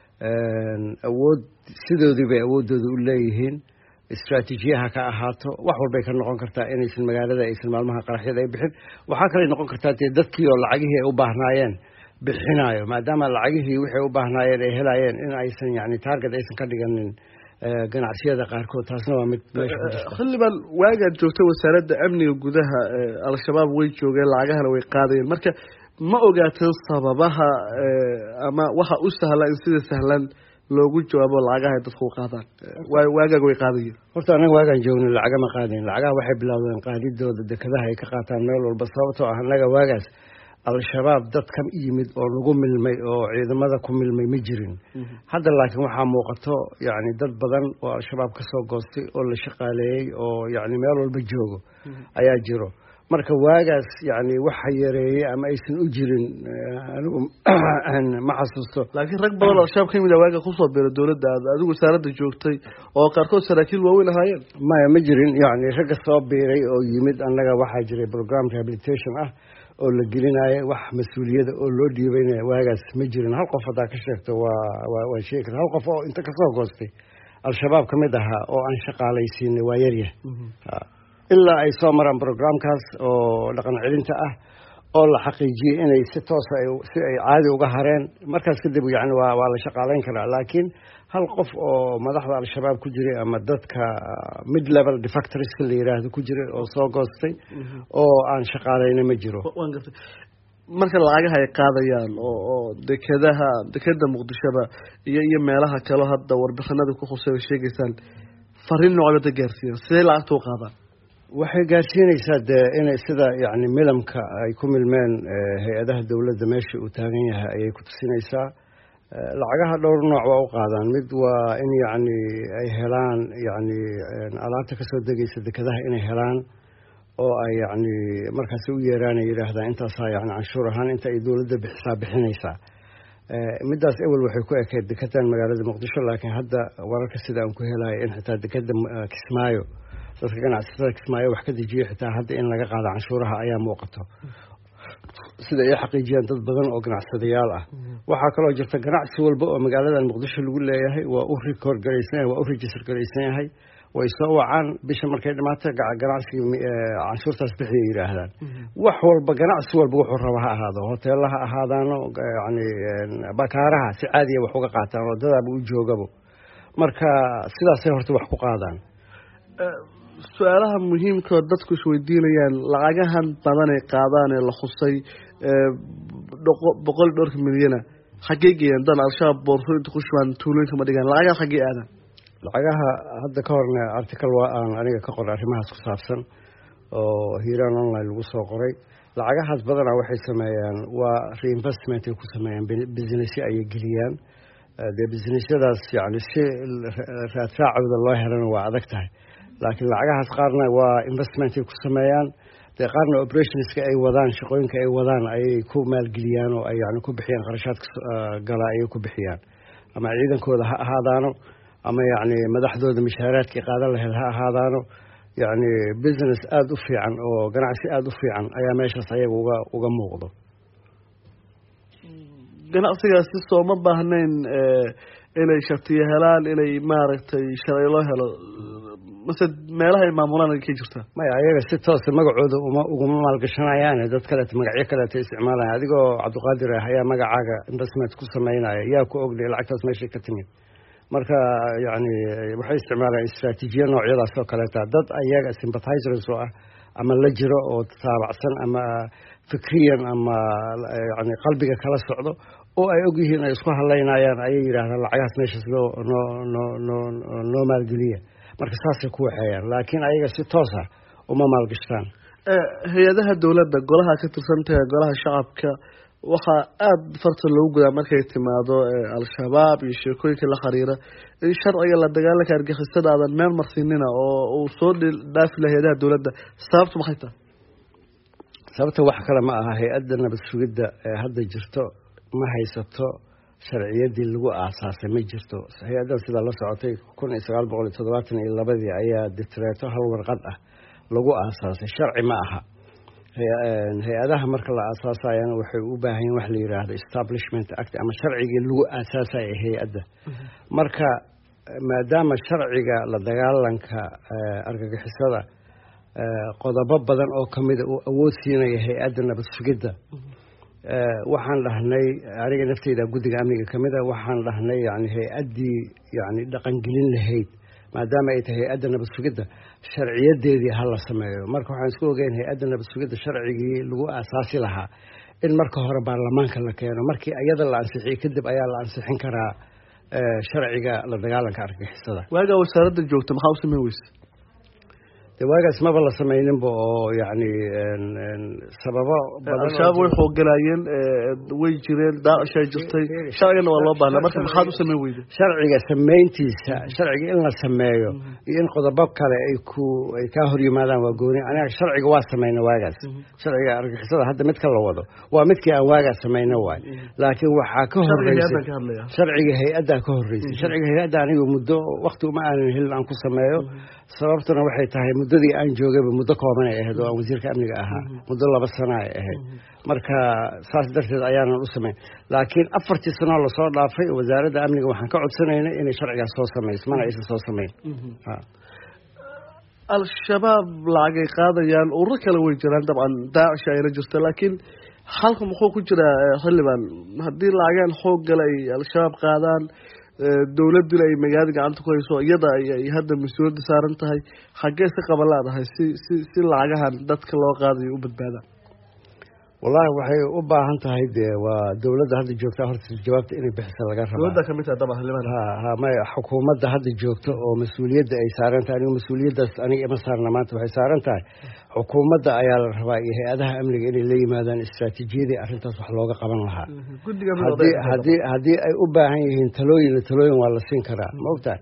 awood sidoodii bay awoodooda u leeyihiin استراتيجيها كأهاتو وحول بيكر نقول كرتا إن يسمى مجال يسمى المها قرحية ذي بحد وحكى لي نقول كرتا تدكي ولا عجيه وبهناين بالحناية ما دام العجيه وحي وبهناين هلاين إن أيسن يعني تارجت أيسن كذا جن جن عشية ذكركو تاسنوا مت خلي بال واجد جوته وسرد أمني وجودها على الشباب ويجو جل عجها لو يقاضي مركب ما أوجت صبابها أما وها أستهلا إنسان سهلا loogu jawaabo lacagaha dadku qaadaan way waaga way qaadayeen horta anaga waagan joogno lacaga ma qaadeen lacagaha waxay bilaawdeen qaadidooda dekadaha ay ka qaataan meel walba sababtoo ah anaga waagaas al-shabaab dad ka yimid oo lagu milmay oo ciidamada ku milmay ma jirin hadda laakiin waxa muuqato yaani dad badan oo al-shabaab ka soo goostay oo la shaqaaleeyay oo yaani meel walba joogo ayaa jiro marka waagaas yaani waxa yareeyay ama aysan u jirin anigu ma xasuusto laakiin rag badan oo shaab kamid ah waaga ku soo beeray dawladda adigu wasaaradda joogtay oo qaarkood saraakiil waaweyn ahaayeen ma ma jirin yaani rag soo beeray oo yimid annaga waxa jiray program rehabilitation ah oo la gelinayo wax mas'uuliyada oo loo dhiibaynay waagaas ma jirin hal qof hada ka sheegto waa waa sheekad hal qof oo inta ka soo goostay al-shabaab kamid aha oo aan shaqaalaysiin waa yaryahay إلا أي سامران برنامج كاس أو لقنا علنته أه أو لحقيقي إن يستوص أي عادي وجهرين مركز كده يعني وعلى شقالين كلا لكن هل قف أو مدحض على الشباب كجري أما ضد ك ميد ليفل ديفاكتوريس اللي يراه كجري أو صاغستي أو عن شقالين مجرو marka lacagaha ay qaadayaan oo oo dekadaha dekada Muqdisho iyo iyo meelaha kale hadda warbixinada ku khusayay sheegaysan fariin noocda gaarsiin sidee lacagtu u qaadaan waxay gaarsiinaysaa in sida yani milamka ay ku milmeen hay'adaha dawladda meesha uu taagan yahay ayay ku tusinaysaa lacagaha dhowr nooc waa u qaadaan mid waa in yani ay helaan yani alaabta ka soo degaysa dekadaha inay helaan oo ay yani markaas u yeeraan yiraahdaan intaas yani canshuur ahaan inta ay dawladda bixisaa bixinaysaa midaas awal waxay ku ekeyd dekatan magaalada Muqdisho laakiin hadda wararka sida aan ku helay in xitaa dekada Kismaayo dadka ganacsatada Kismaayo wax ka dejiyo xitaa hadda in laga qaado canshuuraha ayaa muuqato sida ay xaqiijiyaan dad badan oo ganacsadayaal ah waxa kale oo jirta ganacsi walba oo magaalada Muqdisho lagu leeyahay waa u record gareysan waa u register gareysan yahay way soo wacaan bisha markay dhamaato ganacsiga canshuurtaas bixiyo yiraahdaan wax walba ganacsi walba wuxuu raba ha ahaado hoteelaha ahaadaan yani bakaaraha si caadi ah wax uga qaataan oo dadaba u joogabo marka sidaas ay horta wax ku qaadaan su'aalaha muhiimka oo dadku isweydiinayaan lacagahan badan ay qaadaan ee la xusay boqol dhowr milyan xaqiiqiyan dan al-shabaab boorso inta ku shubaan tuulooyinka ma dhigaan lacagaha xaqii aadan lacagaha hadda ka horna article waa aan aniga ka qoray arrimahaas ku saabsan oo hiiraan online lagu soo qoray lacagahaas badanaa waxay sameeyaan waa reinvestment ay ku sameeyaan business ay geliyaan de businessyadaas yani si raadsaacooda loo helana waa adag tahay laakiin lacagahaas qaarna waa investment ay ku sameeyaan dee qaarna operationska ay wadaan shaqooyinka ay wadaan ayay ku maalgeliyaan oo ay yani ku bixiyaan qarashaadka gala ayay ku bixiyaan ama ciidankooda ha ahaadaano ama yani madaxdooda mishaaraadkii qaadan lahayd ha ahaadaano yani business aada u fiican oo ganacsi aada u fiican ayaa meeshaas ayaga uga uga muuqdo ganacsigaasi sooma baahnayn inay shatiyo helaan inay maaragtay sharci loo helo mase meelaha ay maamulaan ay ka jirtaa maya ayaga si toosa magacooda uma uguma maalgashanayaan dad kaleeta magacyo kaleeta isticmaalaya adigoo cabdiqaadir ah ayaa magacaaga investment ku sameynaya yaa ku ogday lacagtaas meeshay ka timid marka yani waxay isticmaalaan istraatiijiya noocyadaas oo kaleeta dad ayaga sympathizers oo ah ama la jiro oo taabacsan ama fikriyan ama yani qalbiga kala socdo oo ay ogyihiin ay isku hadlaynayaan ayay yidhaahdaan lacagahaas meeshaas loo noo noo noo noo maalgeliya marka saasay ku waxeeyaan laakiin ayaga si toos ah uma maalgashtaan hay-adaha dowladda golaha ka tirsantaha golaha shacabka waxaa aada farta loogu gudaa markay timaado al-shabaab iyo sheekooyinka la xiriira in sharciga la dagaalanka argixisada aadan meel marsinina oo uu soo dhaafi laha hay-adaha dowladda sababtu maxay tahay sababta wax kale ma aha hay-adda nabad sugidda ee hadda jirto ma haysato sharciyadii lagu aasaasay ma jirto hay-addan sidaa la socotay kun iyo sagaal boqol iyo toddobaatan iyo labadii ayaa dictareeto hal warqad ah lagu aasaasay sharci ma aha hay-adaha marka la aasaasayana waxay u baahan yihin wax la yidhaahdo establishment act ama sharcigii lagu aasaasaya hay-adda marka maadaama sharciga la dagaalanka argagixisada qodobo badan oo kamida uu awood siinaya hay-adda nabad sugidda waxaan dhahnay aniga nafteyda guddiga amniga kamid a waxaan dhahnay yani hay-addii yani dhaqangelin lahayd maadaama ay tahay hay-adda nabad sugidda sharciyadeedii ha la sameeyo marka waxaan isku ogeyn hay-adda nabad sugidda sharcigii lagu aasaasi lahaa in marka hore baarlamaanka la keeno markii iyada la ansixiyey kadib ayaa la ansixin karaa sharciga la dagaalanka argagixisada waagaa wasaaradda joogta maxaa u sameyn weyse de waagaas maba la samayninba oo yani sababo al-shabaab way xooggalayeen way jireen daacishaa jirtay sharcigana waa loo baahnaa marka maxaad u sameyn weyday sharciga samayntiisa sharciga in la sameeyo iyo in qodobo kale ay ku ay kaa hor yimaadaan waa gooni aniga sharciga waa samayna waagaas sharciga argagixisada hadda midka la wado waa midkii aan waagaas samayna waay laakiin waxaa ka horeysay sharciga hay-addaa ka horeysay sharciga hay-adda aniga muddo wakti uma aanan helin aan ku sameeyo sababtuna waxay tahay muddadii aan joogayba muddo kooban ay ahayd oo aan wasiirka amniga ahaa muddo laba sano ay ahayd marka saas darteed ayaanan u samayn laakiin afartii sanoo lasoo dhaafay wasaaradda amniga waxaan ka codsanaynay inay sharcigaas soo samayso mana aysan soo samayn al-shabaab lacagay qaadayaan ururo kale way jiraan dabcan daacisha ayna jirta laakiin halka muxuu ku jiraa xildhibaan haddii lacagaan xoog gala ay al-shabaab qaadaan dowladuna ay magaalada gacanta ku hayso iyada ay hadda mas-uuliyadda saaran tahay xaggee si qaban laadahay si si si lacagahan dadka loo qaadayo u badbaadaan wallahi waxay u baahan tahay dee waa dowladda hadda joogta horta jawaabta inay bixisa laga rabaa dowladda kamid tahay dabcan xildhibaan ha ha maya xukuumadda hadda joogta oo mas-uuliyadda ay saaran tahay anigu mas-uuliyaddaas aniga ima saarna maanta waxay saaran tahay xukuumadda ayaa la rabaa iyo hay-adaha amniga inay la yimaadaan istraatiijiyadii arrintaas wax looga qaban lahaa haddii haddii haddii ay u baahan yihiin talooyin talooyin waa la siin karaa ma ogtahay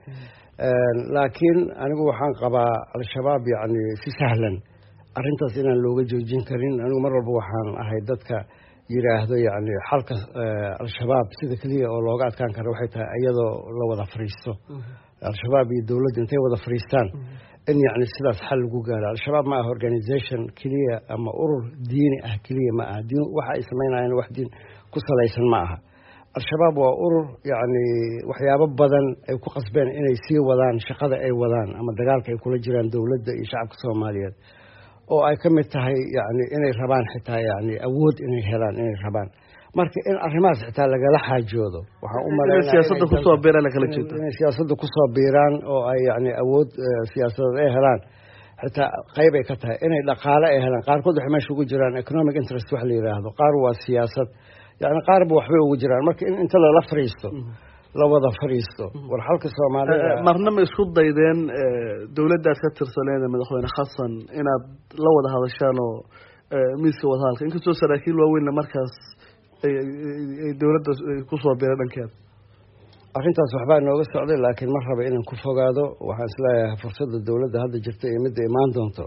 laakiin anigu waxaan qabaa al-shabaab yacni si sahlan arrintaas inaan looga joojin karin anigu mar walba waxaan ahay dadka yidhaahdo yacni xalka al-shabaab sida keliya oo looga adkaan kara waxay tahay iyadoo la wada fariisto al-shabaab iyo dowladda intay wada fariistaan in yacni sidaas xal lagu gaaro al-shabaab ma aha organisation keliya ama urur diini ah keliya ma aha diin waxa ay samaynayaan wax diin ku salaysan ma aha al-shabaab waa urur yacni waxyaabo badan ay ku qasbeen inay sii wadaan shaqada ay wadaan ama dagaalka ay kula jiraan dowladda iyo shacabka soomaaliyeed oo ay ka mid tahay yani inay rabaan xitaa yani awood inay helaan inay rabaan marka in arrimahaas xitaa lagala xaajoodo waxaan u maleynaya siyaasadda kusoo biiraan kala jeeda inay siyaasadda kusoo biiraan oo ay yani awood siyaasadeed ay helaan xitaa qayb ay ka tahay inay dhaqaale ay helaan qaarkood waxay meesha ugu jiraan economic interest wax la yidhaahdo qaar waa siyaasad yani qaarba waxbay ugu jiraan marka in inta lala fariisto la wada fariisto war xalka soomaalida marna ma isku daydeen dowladdaad ka tirsaneen madaxweyne xasan inaad la wada hadashaan oo miiska wada hadalka inkastoo saraakiil waaweynna markaas ay dowladda kusoo biray dhankeeda arrintaas waxbaa nooga socday laakiin mar raba inaan ku fogaado waxaan isleeyahay fursadda dowladda hadda jirta iyo midda imaan doonto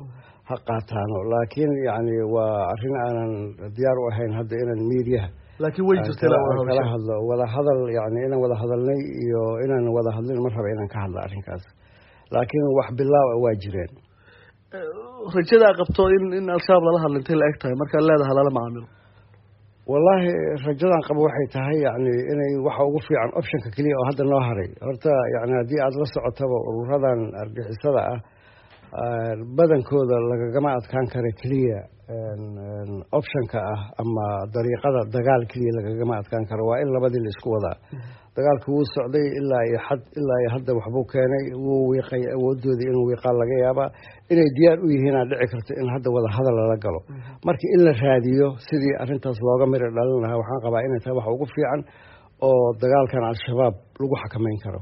ha qaataano laakiin yani waa arrin aanan diyaar u ahayn hadda inaan miidiyaha laakiin way jirtay kala hadlo wada hadal yani inaan wada hadalnay iyo inaan wada hadlin mar raba inaan ka hadlo arrinkaas laakiin wax bilaaw waa jireen rajada qabto in in al-shabaab lala hadlintay la eg tahay markaa leedahay lala macaamilo wallaahi rajadan qabo waxay tahay yani inay waxa ugu fiican optionka keliya oo hadda noo haray horta yani haddii aada la socotaba ururadan argixisada ah badankooda lagagama adkaan kara keliya optionka ah ama dariiqada dagaal keliya lagagama adkaan karo waa in labadii la isku wadaa dagaalka wuu socday ilaa iyo xad ilaa iyo hadda waxbuu keenay wuu wiiqay awoodoodii inuu wiiqaa laga yaabaa inay diyaar u yihiin aad dhici karto in hadda wada hadal lala galo marka in la raadiyo sidii arrintaas looga miri dhalin lahaa waxaan qabaa inay tahay waxa ugu fiican oo dagaalkan al-shabaab lagu xakameyn karo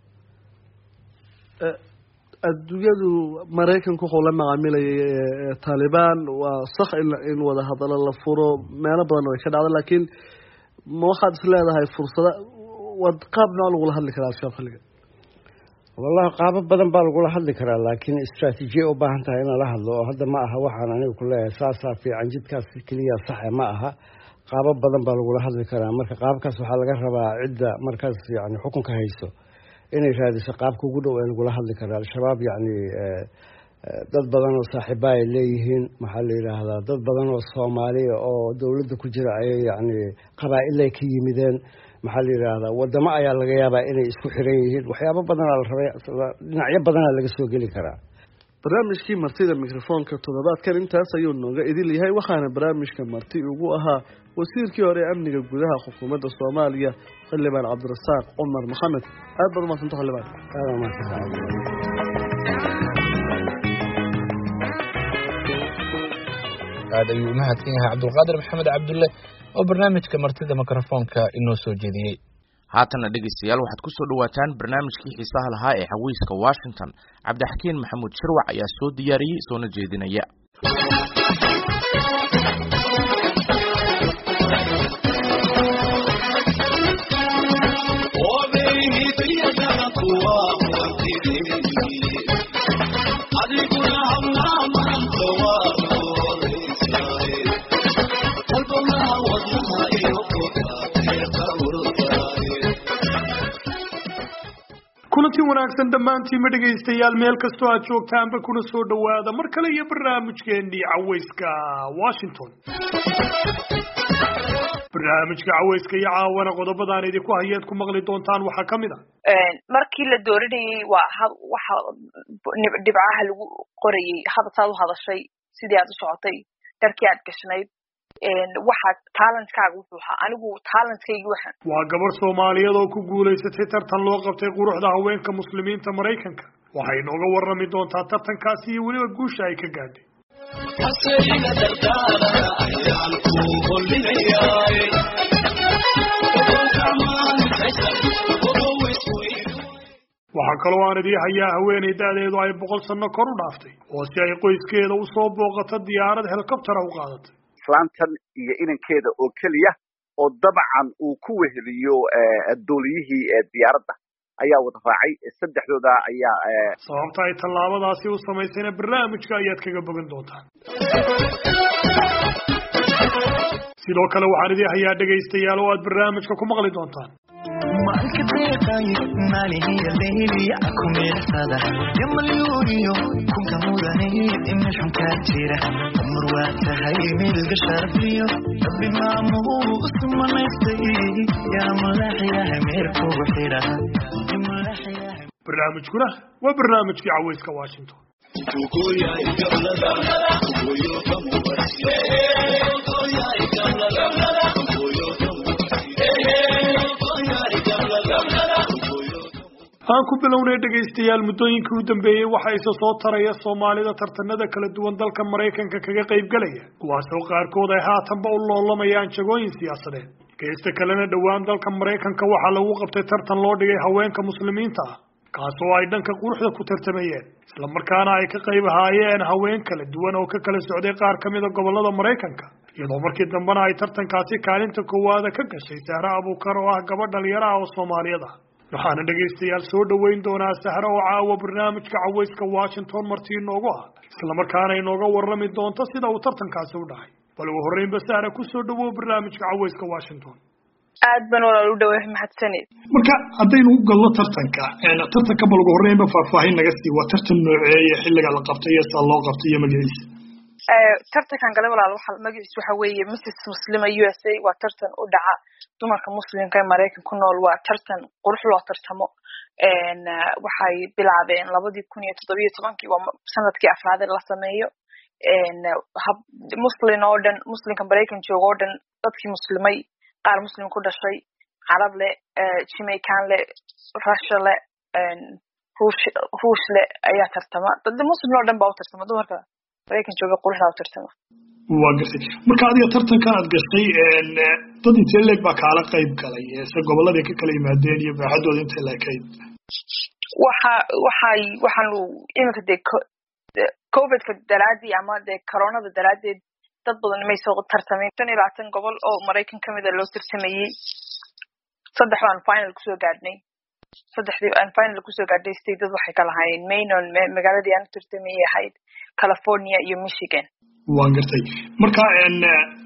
adduunyadu maraykanku wuxuu la macaamilayay taalibaan waa sax in wada hadalo la furo meelo badan way ka dhacda laakiin ma waxaad is leedahay fursada wad qaab nooc lagula hadli karaa al-shabaab xilliga wallahi qaabo badan baa lagula hadli karaa laakiin istaraatiijiya u baahan tahay in la hadlo oo hadda ma aha waxaan aniga ku leeyahay saasaa fiican jidkaas keliya saxe ma aha qaabo badan baa lagula hadli karaa marka qaabkaas waxaa laga rabaa cidda markaas yani xukunka hayso inay raadiso qaabka ugu dhow ee lagula hadli karaa al-shabaab yani dad badan oo saaxiiba ay leeyihiin maxaa la yidhaahdaa dad badan oo soomaaliya oo dowladda ku jira ayay yani qabaa'ilay ka yimideen maxaa la yidhaahdaa wadamo ayaa laga yaabaa inay isku xiran yihiin waxyaabo badanaa la rabay dhinacyo badanaa laga soo geli karaa barnaamijkii martida mikrofoonka toddobaadkan intaas ayuu nooga idil yahay waxaana barnaamijka marti ugu ahaa wasiirkii hore amniga gudaha xukuumadda soomaaliya xildhibaan cabdirasaaq cumar maxamed aad baad umadsanta xildhibaan aad ayuu u mahadsan yahay cabdulqaadir maxamed cabdulle oo barnaamijka martida mikrofoonka inoo soo jeediyey haatana dhegeystayaal waxaad ku soo dhawaataan barnaamijkii xiisaha lahaa ee xawiiska washington cabdixakiin maxamuud shirwac ayaa soo diyaariyey soona jeedinaya kulanti wanaagsan dhammaantiinma dhegaystayaal meel kastoo aad joogtaanba kuna soo dhowaada mar kale iyo barnaamijkeennii cawayska washington barnaamijka cawayska iyo caawana qodobadaan idinku hayeed ku maqli doontaan waxaa ka mid a markii la dooranayay waa waxa dhibcaha lagu qorayay hadataad u hadashay sidii aad u socotay dharkii aad gashnayd waxa talentkaaga wuxuu ahaa anigu talentkaygi waxaan waa gabar soomaaliyeed oo ku guulaysatay tartan loo qabtay quruxda haweenka muslimiinta maraykanka waxay nooga warrami doontaa tartankaasi iyo weliba guusha ay ka gaadhay waxaa kaloo aan idii hayaa haweenay da-deedu ay boqol sano kor u dhaaftay oo si ay qoyskeeda u soo booqato diyaarad helikobtera u qaadatay islaantan iyo inankeeda oo keliya oo dabcan uu ku weheliyo dooliyihii diyaaradda ayaa wada raacay saddexdooda ayaa sababta ay tallaabadaasi u samaysayna barnaamijka ayaad kaga bogan doontaan sidoo kale waxaan idii hayaa dhegaystayaal oo aad barnaamijka ku maqli doontaan barnaamijkuna waa barnaamijkii cawayska washington aan ku bilownay dhegaystayaal muddooyinkii u dambeeyey waxaa isa soo taraya soomaalida tartanada kala duwan dalka maraykanka kaga qaybgalaya kuwaasoo qaarkood ay haatanba u loolamayaan jagooyin siyaasadeed geesta kalena dhowaan dalka maraykanka waxaa lagu qabtay tartan loo dhigay haweenka muslimiinta ah kaasoo ay dhanka quruxda ku tartamayeen islamarkaana ay ka qayb ahaayeen haween kala duwan oo ka kala socday qaar ka mida gobolada maraykanka iyadoo markii dambena ay tartankaasi kaalinta koowaada ka gashay sahre abuukar oo ah gabadh dhalinyaro ah oo soomaaliyad ah waxaana dhegaystayaal soo dhaweyn doonaa Sahra oo caawa barnaamijka Cawayska Washington martii inoogu ah isla markaana inooga warrami doonto sida uu tartankaasi u dhacay bal ugu horreynba Sahra ku soo dhawow barnaamijka Cawayska Washington aad baan walaal u dhawahay mahadsanid marka haddaynu u galno tartanka een tartanka bal ugu horreynba faahfaahin naga sii waa tartan nooceeye xilliga la qabtay iyo sida loo qabtay iyo magaciisa ee tartankan galay walaal waxa magaciisa waxa weeye Missus Muslima U S A waa tartan u dhaca dumarka muslimka ee Mareykanka ku nool waa tartan qurux loo tartamo een waxay bilaabeen labadii kun iyo toddoba iyo tobankii waa sanadkii afraad ee la sameeyo een muslim oo dhan muslimka Mareykanka jooga oo dhan dadkii muslimay qaar muslim ku dhashay carab le Jamaican le Russia le ruush le ayaa tartama dad muslim oo dhan baa u tartama dumarka Mareykanka jooga quruxda u tartama waa gashay marka adiga tartanka aad gashay een dad intee leeg baa kaala qayb galay ee gobolladii ka kala yimaadeen iyo baaxadooda intee leekayd waxa waxay waxaanu iminka de covid ka daraadii ama de corona da daraadii dad badan may soo tartameen tan ilaa tan gobol oo Mareykan kamid ah loo tartamayay saddex waan final ku soo gaadhnay saddexdii aan final ku soo gaadhay state waxay kala hayeen Maine magaaladii aan tartamayay ahayd California iyo Michigan waan gartay marka een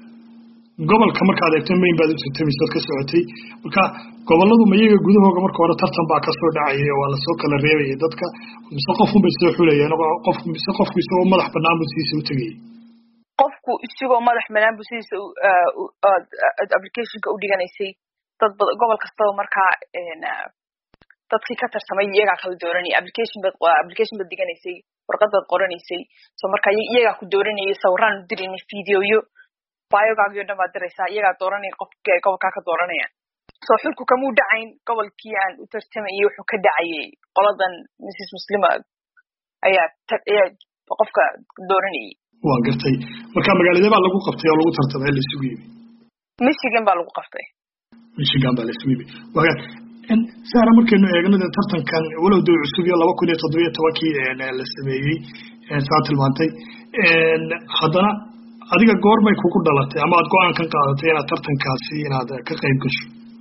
gobolka markaad eegto Maine baad u tartamaysay ka socotay marka goboladu ma iyaga gudahooda marka hore tartan baa ka soo dhacay oo la soo kala reebay dadka mise qofku bay soo xulayeen qof mise qofku isoo madax banaan buu siisa u tagay qofku isagoo madax banaan buu siisa application ka u dhiganaysay dad gobol kasta marka een dadkii ka tartamay iyaga kala dooranay application bad application bad dhiganaysay warqad bad qoranaysay soo marka iyaga ku dooranayay sawiraan dirinay videoyo biogaaga dhan baad diraysaa iyaga dooranay qofka gobolka ka dooranaya soo xulku kamu dhacayn gobolkii aan u tartamayay wuxuu ka dhacayay qoladan Missus Muslima ayaa qofka dooranayay waa gartay marka magaalada baa lagu qabtay oo lagu tartamay la isugu yimid Michigan baa lagu qabtay Michigan baa la isugu yimid waa in saara markaynu eegno tartankan walow doo cusub iyo laba kun iyo toddoba iyo tobankii la sameeyay ee saa tilmaantay een haddana adiga goormay kugu dhalatay ama aad go'aan kan qaadatay inaad tartankaasi inaad ka qayb gasho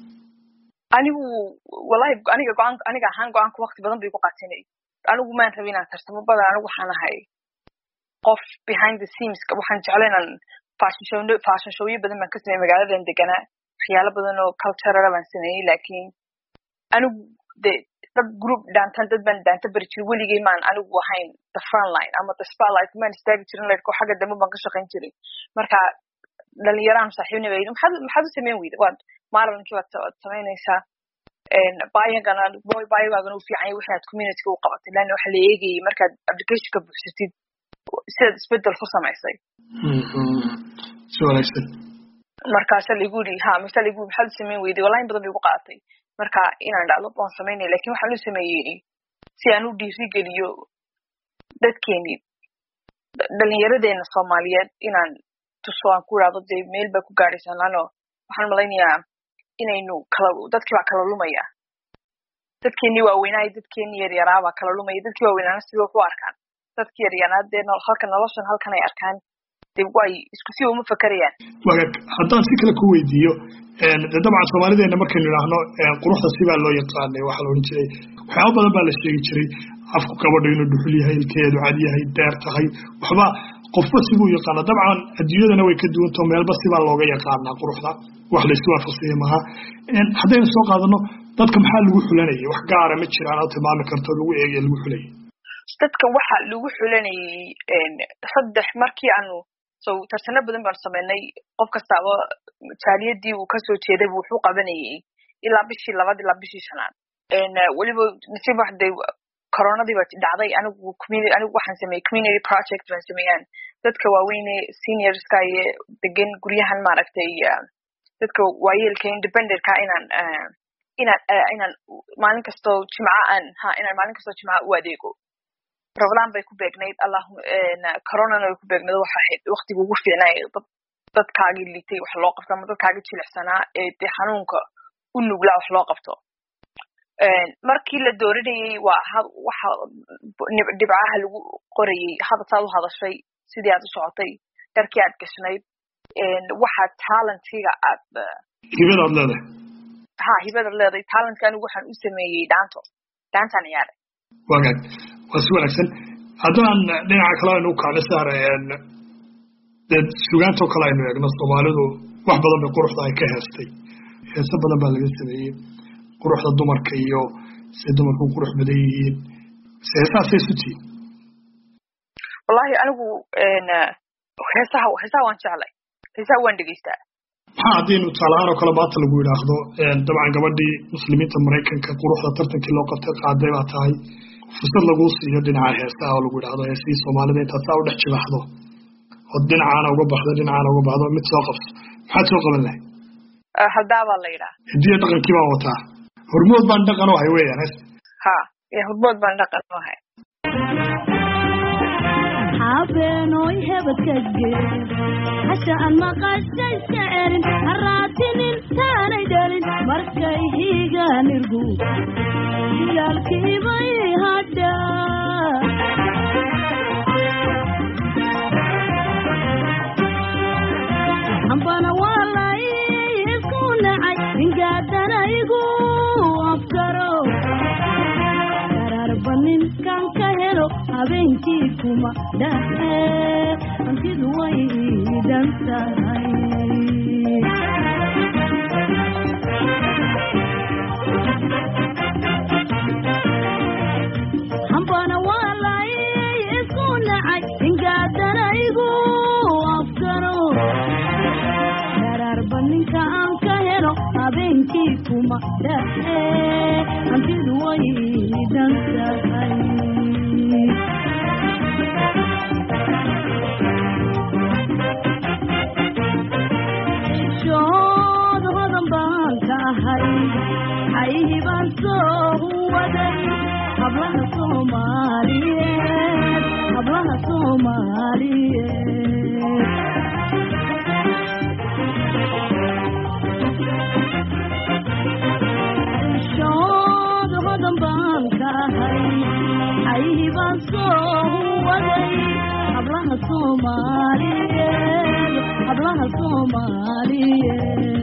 anigu wallahi aniga go'aan aniga ahaan go'aanka waqti badan bay ku qaadanay anigu ma rabin inaan tartamo badan anigu waxaan ahay qof behind the scenes waxaan jeclayn aan fashion show fashion show badan ma ka sameeyay magaalada deganaa waxyaalo badan oo cultural baan sameeyay laakiin anigu de dad group daantan dad baan daanta bari jiray weligay maan anigu ahayn the front line ama the spotlight man istaagi jirin leedko xagga dambe baan ka shaqayn jiray marka dhalinyaraan saaxiibna bay maxaad maxaad u sameyn weyday waad maalinkii waad samaynaysaa een baayagana boy baayagana u fiican yahay waxaad community u qabatay laana waxa la eegayay markaad application ka buuxsatid sida isbedel ku samaysay soo wanaagsan markaas la igu yiri ha misal igu maxaad u sameyn weyday wallahi badan bay ugu qaadatay marka inaan dhalo baan sameynay laakiin waxaan u sameeyay si aan u dhiirigeliyo dadkeeni dhalinyaradeenna Soomaaliyeed inaan tuso aan ku raado de meel ba ku gaaraysan lano waxaan malaynayaa inaynu kala dadkii baa kala lumaya dadkeeni waa weynaay dadkeeni yar yaraa baa kala lumaya dadkii waa weynaana sidoo ku arkaan dadkii yar yaraadeen halka noloshan halkan ay arkaan dib way isku si uma fakarayaan wagaag haddaan si kale ku weydiiyo een dabcan Soomaalideena markaynu yiraahdo quruxda si baa loo yaqaanay waxa la oran jiray waxyaabo badan baa la sheegi jiray afku gabadha inuu dhuxul yahay ilkeedu cad yahay deer tahay waxba qofba si buu yaqaan dabcan adduunyadana way ka duwan tahay meelba si baa looga yaqaanaa quruxda wax la isku waafaqsan maaha een haddaynu soo qaadano dadka maxaa lagu xulanayay wax gaar ah ma jiraan oo tilmaami karto lagu eegay lagu xulayay dadka waxa lagu xulanayay een saddex markii aanu so tartana badan baan sameynay qof kastaaba taaliyadii uu ka soo jeeday wuxuu qabanayay ilaa bishii labaad ilaa bishii shanaad een waliba nasiib waxday coronadii baa dhacday anigu community anigu waxaan sameeyay community project baan sameeyay dadka waaweyn ee seniors ka ee degan guryahan maaragtay dadka waayeelka independent ka inaan inaan inaan maalin kasto jimca aan ha inaan maalin kasto jimca u adeego problem bay ku beegnayd allahumma corona ay ku beegnayd waxa ahayd waqtiga ugu fiicnaa dadkaaga liitay wax loo qabto ama dadkaaga jilicsanaa ee de xanuunka u nuglaa wax loo qabto een markii la dooranayay waa waxa dhibcaha lagu qorayay hadda u hadashay sidii aad u socotay darkii aad gashnayd een waxa talentiga aad hibada aad leedahay ha hibada leedahay talentka anigu waxaan u sameeyay dhaanto dhaantan ciyaaray wagaag waa si wanaagsan haddaan dhinaca kale aynu kacno saareen dad sugaanto kale aynu eegno Soomaalidu wax badan bay quruxda ay ka heestay heeso badan baa laga sameeyay quruxda dumarka iyo si dumarku qurux badan yihiin heesaasay suti wallahi anigu een heesaha heesaha waan jeclay heesaha waan dhageystaa maxaa haddiinu tusaalahaan oo kale maanta lagu yidhaahdo dabcan gabadhii muslimiinta Maraykanka quruxda tartankii loo qabtay qaaday baa tahay fursad lagu siiyo dhinaca heesaha oo lagu yidhaahdo heesii Soomaalida intaad saa u dhex jibaxdo oo dhinacaana uga baxdo dhinacaana uga baxdo mid soo qabso maxaad soo qaban lahayd haddaa baa la yidhaha hidiyo dhaqankii baan wataa hormood baan dhaqan u hay weeyaan ha ee hormood baan dhaqan u hay حابينوي هبتكجي حتى المقاشة شعرين الراتين تاني دارين مركي هيغا نرقو يالكيبي هادا حنبانا والله يسكون عاي إن قادنا يقو أفكرو banin kan ka helo habeenkii kuma dhahe antidu way dantahay hambana walay isku nacay ingaadana igu afkaro darar banin kan ka helo habeenkii kuma dhahe antidu way dantahay shood hodan baan ka ahay ayhi baan soo waday hablaha Soomaaliyeed hablaha Soomaaliyeed shood hodan baan ka ahay ayhi baan soo waday hablaha Soomaaliyeed hablaha Soomaaliyeed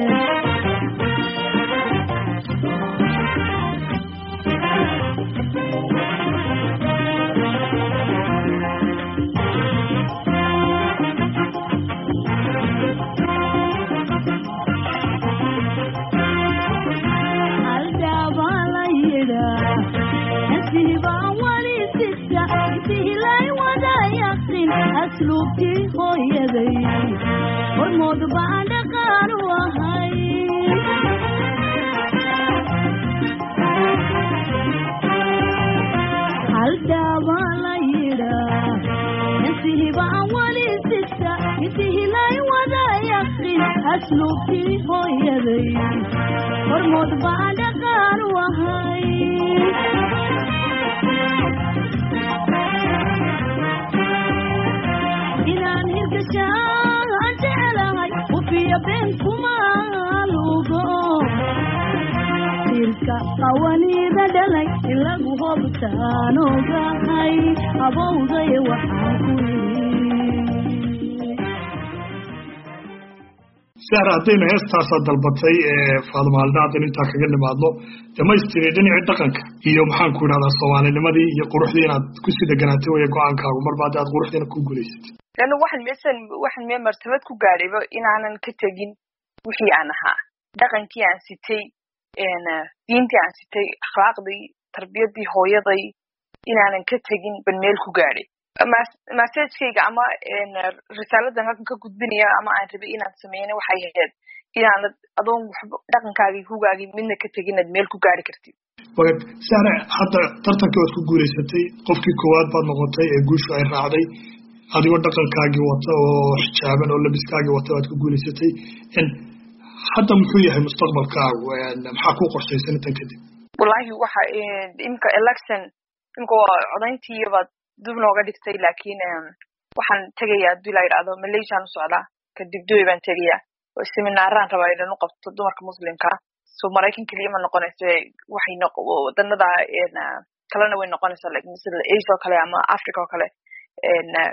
أسلوبي خويدي والموت بعد قالوا هاي هل دابا ليرا نسيه بأولي ستة نسيه لا ودا يقين أسلوبي خويدي والموت بعد قالوا هاي inaan hirgashaan aan jecelahay wafiya beenkuma lugo tiirka qawanida dhalay in lagu hobtaan ogahay abowday waxaan ku yidhi sahra haddaynu heestaasaa dalbatay ee Faaduma Aldaadan intaa kaga nimaadno dhammaystiray dhinacii dhaqanka iyo maxaan ku idhahdaa Soomaalinimadii iyo quruxdii inaad ku sii deganaatay way go'aankaagu marba haddaad quruxdiina ku guulaysatay lana waxaan meesan waxaan mee martabad ku gaadhayba inaanan ka tegin wixii aan ahaa dhaqankii aan sitay een diintii aan sitay akhlaaqdii tarbiyadii hooyaday inaanan ka tegin ban meel ku gaadhay message-kayga ama een risaaladan halkan ka gudbinaya ama aan rabay inaan sameeyana waxay ahayd inaan adoon dhaqankaagii hugaagii midna ka tegin aad meel ku gaari kartid waqad sare hadda tartankii waad ku guulaysatay qofkii koowaad baad noqotay ee guushu ay raacday adigoo dhaqankaagii wata oo xijaaban oo labiskaagii wata waad ku guulaysatay in hadda muxuu yahay mustaqbalkaagu maxaa ku qorshaysan intan kadib wallahi waxa imka election imka codayntii baad dib nooga dhigtay laakiin waxaan tagayaa hadii la yiraahdo Malaysia u socdaa kadib Dubai baan tagayaa oo seminaaraan rabaa inaan u qabto dumarka muslimka soo Maraykan kaliya ma noqonayso waxay noqo wadanada kalena way noqonaysaa like misal Asia kale ama Africa kale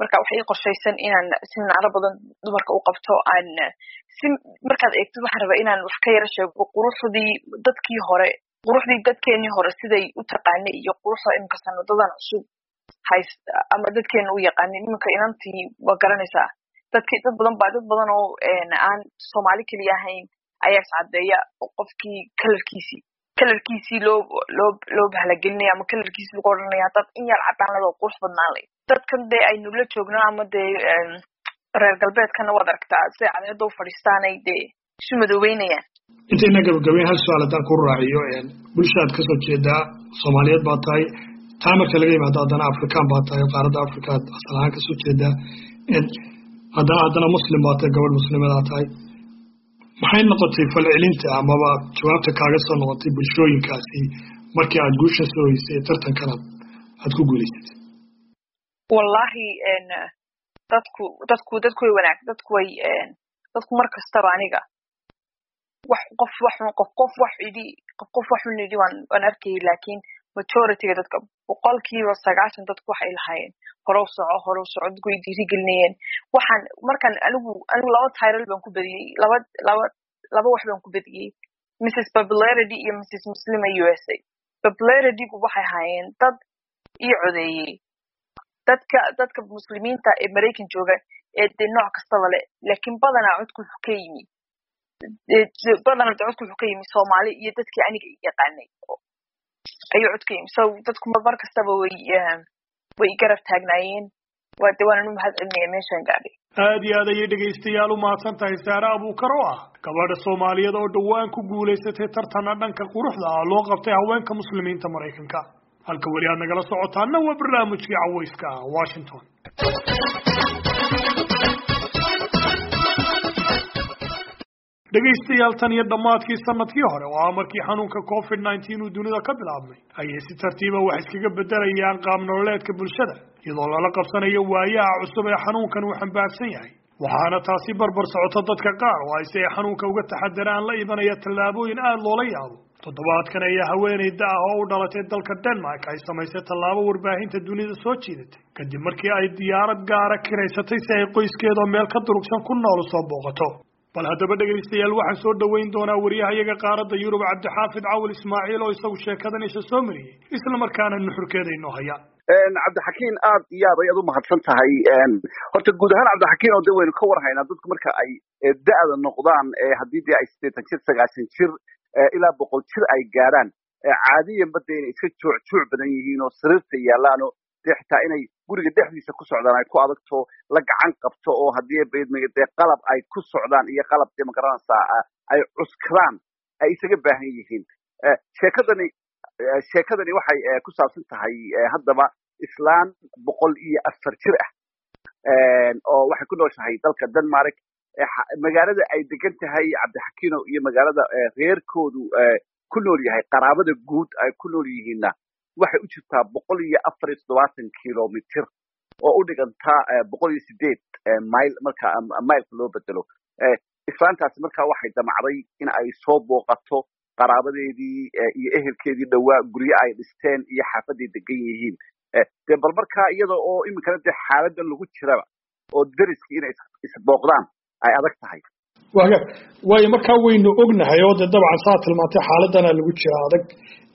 marka waxay ii qorshaysan inaan siminaaro badan dumarka u qabto aan si markaad eegtid waxaan rabaa inaan wax ka yara sheego quruxdii dadkii hore quruxdii dadkeenii hore siday u taqaanay iyo quruxda imika sanadadan cusub hays ama dadkeena u yaqaanay iminka inantii waa garanaysaa dadki dad badan baa dad badan oo aan Soomaali kaliya ahayn ayaa iscadeeya qofkii kalarkiisii kalarkiisii loo loo loo bahalagelinaya ama kalarkiisii lagu oranaya dad in yar cadaan leh oo qurux badnaan leh dadkan dee aynu la joogno ama dee reer galbeedkana waad aragtaa si cadeedo u fadhiistaanay dee isu madoobeynayaan intayna gabagabeyn hal su'aal haddaan ku raaciyo bulshadaad kasoo jeedaa Soomaaliyeed baa tahay taa marka laga yimaado haddana Afrikaan baa tahay qaaradda Afrikaad asal ahaan kasoo jeedaa haddana haddana muslim baa tahay gabadh muslimadaa tahay maxay noqotay falcelinta amaba jawaabta kaaga soo noqotay bulshooyinkaasi markii aad guusha soo haysay tartankana aad ku guulaysatay wallahi dadku dadku dadku way wanaag dadku way dadku mar kastaba aniga wax qof wax qof qof wax idi qof qof wax nidi waan waan arkay laakiin majority-ga dadka boqolkiiba sagaashan dadku waxay lahaayeen horow soco horow soco dadku way dhiirigelinayeen waxaan markaan anigu anigu laba title baan ku badiyay laba laba laba wax baan ku badiyay Missus Popularity iyo Missus Muslima U S A Popularity ku waxay haayeen dad iyo codeeyay dadka dadka muslimiinta ee Mareykan jooga ee de nooc kasta leh laakiin badanaa codku wuxuu ka yimi badanaa codku wuxuu ka yimi Soomaali iyo dadkii aniga yaqaanay ayuu codka yimi so dadku mar kastaba way way garab taagnaayeen waa diwaan u mahad celinaya meeshan gaadhay aad iyo aad ayay dhegaystayaal u mahadsan tahay Saara Abuukar oo ah gabadha Soomaaliyeed oo dhawaan ku guulaysatay tartanka dhanka quruxda ah loo qabtay haweenka muslimiinta Mareykanka halka wali aad nagala socotaana waa barnaamijkii Cawayska Washington dhegaystayaal tan iyo dhammaadkii sanadkii hore oo markii xanuunka covid nineteen uu dunida ka bilaabmay ayay si tartiiba wax iskaga bedelayaan qaab nololeedka bulshada iyadoo lala qabsanayo waayaha cusub ee xanuunkan uu xambaarsan yahay waxaana taasi barbar socota dadka qaar oo ay si ay xanuunka uga taxadaraan la imanaya tallaabooyin aad loola yaabo toddobaadkan ayaa haweeneyda ah oo u dhalatay dalka Denmark ay samaysay tallaabo warbaahinta dunida soo jiidatay kadib markii ay diyaarad gaara kireysatay si ay qoyskeeda meel ka durugsan ku nool soo booqato bal haddaba dhegaystayaal waxaan soo dhaweyn doonaa wariyahayaga qaaradda Yurub Cabdixaafid Cawil Ismaaciil oo isagu sheekadan isha soo mariyay isla markaana nuxurkeeda inoo haya cabdixakiin aad iyo aad ayaad u mahadsan tahay horta guud ahaan cabdixakiin oo de waynu ka warhaynaa dadku marka ay da'da noqdaan haddii dee ay siddeetan jir sagaashan jir ilaa boqol jir ay gaadhaan caadiyanba dee inay iska joocjooc badan yihiin oo sariirta yaalaan oo dee xitaa inay guriga dhexdiisa ku socdaan ay ku adagto la gacan qabto oo haddii beedmiga dee qalab ay ku socdaan iyo qalab dee magaranaysaa ay cuskadaan ay isaga baahan yihiin sheekadani sheekadani waxay ku saabsan tahay haddaba islaan boqol iyo afar jir ah oo waxay ku nooshahay dalka Denmark magaalada ay degan tahay cabdixakiino iyo magaalada reerkoodu ku nool yahay qaraabada guud ay ku nool yihiinna waxay u jirtaa boqol iyo afar iyo toddobaatan kilomitir oo u dhiganta boqol iyo sideed mile marka mileka loo bedelo islaantaasi markaa waxay damacday in ay soo booqato qaraabadeedii iyo ehelkeedii dhawaa guryo ay dhisteen iyo xaafaday degan yihiin dee bal markaa iyada oo iminkana dee xaaladan lagu jiraba oo deriskii inay isbooqdaan ay adag tahay waaga waayo markaa waynu ognahay oo dee dabcan saa tilmaantay xaaladana lagu jira adag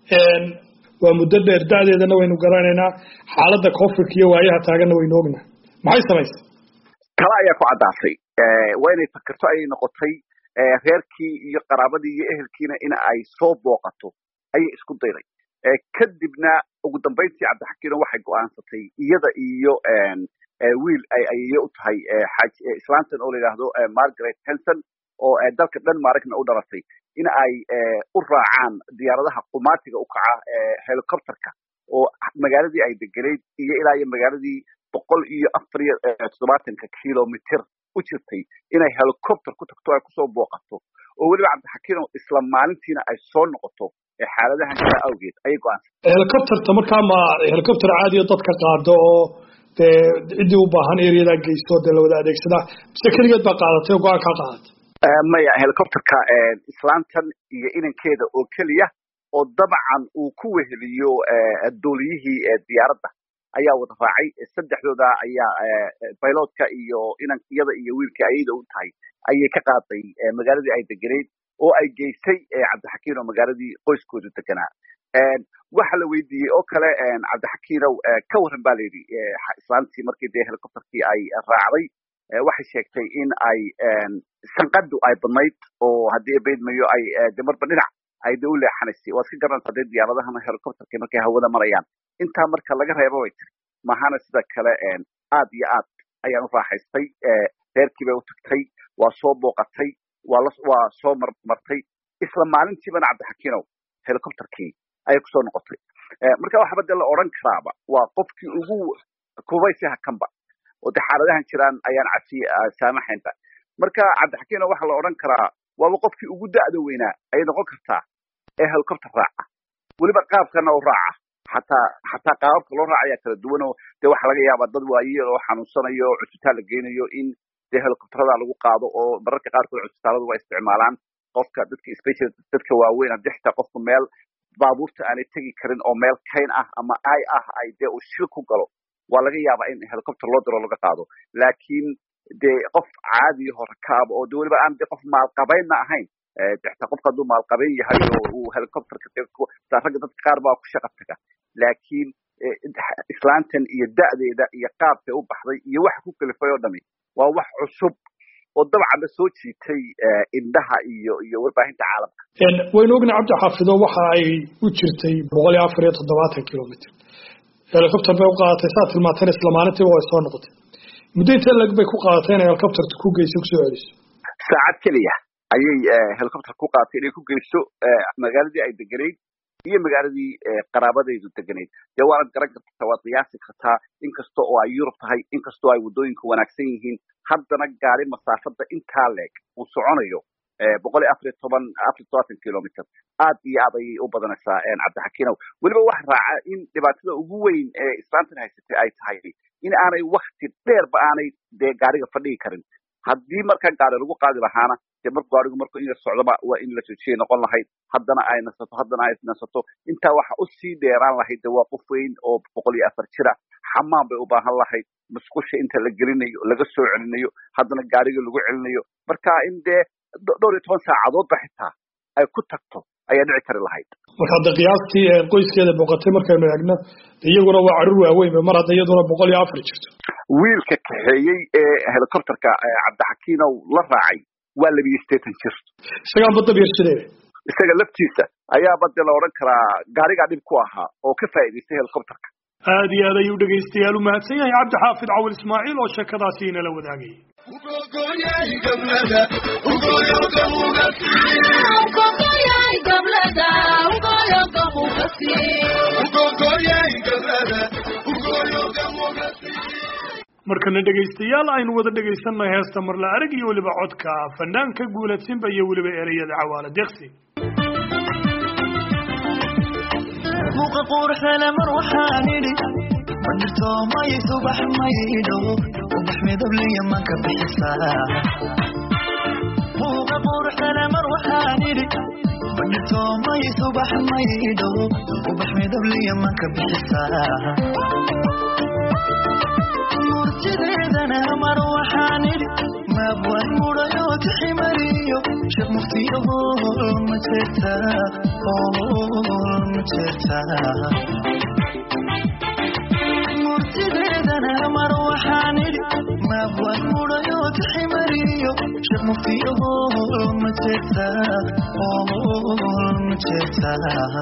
waa muddo dheer da'deedana waynu garanaynaa xaaladda koonfurka iyo waayaha taaganna waynu ognahay maxay samaysay kala ayaa ku caddaatay waa inay fakerto ayay noqotay reerkii iyo qaraabadii iyo ehelkiina in ay soo booqato ayay isku dayday kadibna ugu dambayntii cabdixakiino waxay go'aansatay iyada iyo wiil ay ayeeyo u tahay islaantan oo la yidhaahdo Margaret Hansen oo dalka Denmarkna u dhalatay in ay u raacaan diyaaradaha qumaatiga u kaca helicopterka oo magaaladii ay deganeyd iyo ilaa iyo magaaladii boqol iyo afar iyo toddobaatanka kilomitir u jirtay inay helicopter ku tagto ay kusoo booqato oo weliba cabdixakiino isla maalintiina ay soo noqoto xaaladahan kala awgeed ayay go'aansatay helicopterta markaa ma helicopter caadi oo dadka qaado oo dee ciddii u baahan ereyada geysto dee la wada adeegsadaa mise keligeed baa qaadatay oo go-aan kaa qaadatay maya helicopterka islaantan iyo inankeeda oo keliya oo dabcan uu ku weheliyo dooliyihii diyaaradda ayaa wada raacay saddexdooda ayaa pilotka iyo inan iyada iyo wiilka ayada u tahay ayay ka qaaday magaaladii ay deganeed oo ay geysay cabdixakiin oo magaaladii qoyskoodu deganaa waxa la weydiiyey oo kale cabdixakiinow ka warran baa layidhi islaantii markii dee helicopterkii ay raacday waxay sheegtay in ay sanqadu ay badnayd oo haddii beydmayo ay de marba dhinac ay de u leexanaysay waad ka garanaysaa dee diyaaradahan helicopterkii markay hawada marayaan intaa marka laga reebo way tiri mahana sida kale aad iyo aad ayaan u raaxaystay reerkii bay u tagtay waa soo booqatay waa la waa soo marmartay isla maalintiibana cabdixakiinow helicopterkii ayay kusoo noqotay marka waxba dee la odhan karaaba waa qofkii ugu kubaysiha kanba oo dee xaaladahan jiraan ayaan cafi saamaxaynba marka cabdixakiinow waxaa la odhan karaa waaba qofkii ugu da'da weynaa ayay noqon kartaa ee helicopter raaca weliba qaabkana u raaca xataa xataa qaababka loo raacayaa kala duwan oo dee waxaa laga yaabaa dad waayeel oo xanuunsanayo oo cusbitaal la geynayo in dee helicopterada lagu qaado oo mararka qaarkood cusbitaaladu waa isticmaalaan qofka dadka special dadka waaweyn haddii xitaa qofku meel baabuurta aanay tegi karin oo meel kayn ah ama ay ah ay dee uu shil ku galo waa laga yaabaa in helicopter loo diro laga qaado laakiin dee qof caadi hor kaab oo dee weliba aan dee qof maalqabeynna ahayn xitaa qofka hadduu maalqabeyn yahay oo uu helicopterka ragga dadka qaar baa ku shaqa taga laakiin islaantan iyo da'deeda iyo qaabkay u baxday iyo waxa ku kalifay oo dhami waa wax cusub oo dabcanba soo jiitay indhaha iyo iyo warbaahinta caalamka waynu ognahay cabdi xaafido waxa ay u jirtay boqol iyo afar iyo toddobaatan kilomitr helicopter bay u qaadatay saa tilmaantana isla maalintiiba way soo noqotay muddo intee lag bay ku qaadatay inay helicopterta ku geyso kusoo celiso saacad keliya ayay helicopter ku qaadatay inay ku geyso magaaladii ay deganeyd iyo magaaladii qaraabadaydu deganeyd dee waanad garan kartaa waad qiyaasi kartaa inkasta oo ay yurub tahay inkastoo ay waddooyinku wanaagsan yihiin haddana gaari masaafada intaa leeg uu soconayo boqol iyo afar iyo toban afar iyo todobaatan kilomitr aad iyo aad ayay u badanaysaa cabdixakiinow weliba wax raaca in dhibaatada ugu weyn ee islaantan haysatay ay tahay in aanay wakti dheerba aanay dee gaariga fadhigi karin haddii marka gaari lagu qaadi lahaana dee marku gaarigu marku in la socdoba waa in la joojiyay noqon lahayd haddana ay nasato haddana ay nasato intaa waxa usii dheeraan lahayd de waa qof weyn oo boqol iyo afar jira xamaan bay u baahan lahayd musqusha inta la gelinayo laga soo celinayo haddana gaariga lagu celinayo marka in dee dhowr iyo toban saacadoodba xitaa ay ku tagto ayaa dhici kari lahayd marka hadda qiyaastii qoyskeeda booqatay markaynu eegno iyaguna waa carruur waaweynba mar hadda iyaduna boqol iyo afar jirto wiilka kaxeeyey ee helicopterka cabdixakiinow la raacay waa labiyo sideetan jir isagaan badda biirsadee isaga laftiisa ayaaba dee la odhan karaa gaarigaa dhib ku ahaa oo ka faa'iidaystay helicopterka aad iyo aad ayuu dhegaystayaal u mahadsan yahay cabdi xaafid cawil ismaaciil oo sheekadaasi inala wadaagayay markana dhegaystayaal aynu wada dhegaysanay heesta marla arag iyo weliba codka fanaanka guuladsinba iyo weliba ereyada cawaala deeqsi buuqa quruxdana mar waxaan idhi bandhirto may subax maydho ubax midabliya manka bixisaa buuqa quruxdana mar waxaan idhi bandhirto may subax maydho ubax midabliya manka bixisaa murtideedana mar waxaan idhi maabwan mudhayo tiximariyo sheekh muftiyo hool ma jeertaa hool ma jeertaa murtideedana mar waxaan idhi maabwan mudhayo tiximariyo sheekh muftiyo hool ma jeertaa hool ma jeertaa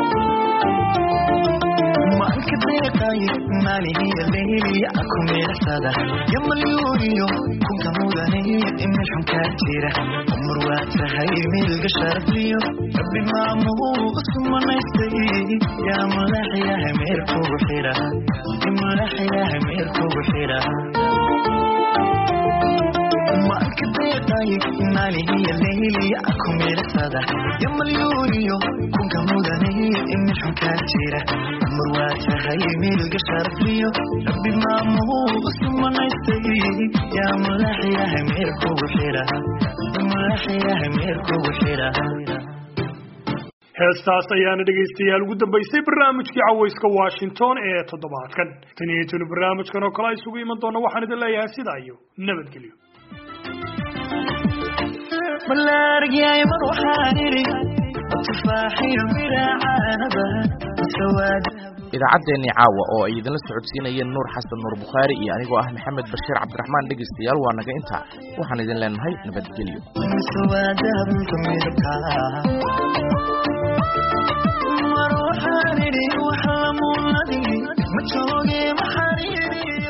manka deeqayo maalihiya leeliya akumeersada yamalyuuriyo kunka mudaniyo imixunkaa jira umar waa tahay milga shardiyo rabbi maamuu isumanaystay yaa mulaxyaha meerkugu xira mulaxyaha meerkugu xira manka deeqayo maalihiya leeliya akumeersada yamalyuuriyo kunka mudaniyo imixunkaa jira umar waa tahay milga shardiyo rabbi maamuu isumanaystay yaa mulaxyaha meerkugu xira mulaxyaha meerkugu xira heestaas ayaana dhegaystayaal ugu dambaysay barnaamijkii cawayska Washington ee toddobaadkan tan iyo tan barnaamijkan oo kale ay isugu iman doona waxaan idin leeyahay sidaa iyo nabadgelyo بلارجعي مروحاني تفاحي ومراعانبا سواد idaacaddeenii caawa oo ay idinla socodsiinayeen nuur xasan nuur bukhaari iyo anigoo ah maxamed bashiir cabdiraxmaan dhegaystayaal waa naga intaa waxaan idin leenahay nabadgelyo مروحاني وحلموني ما تشوقي محاريري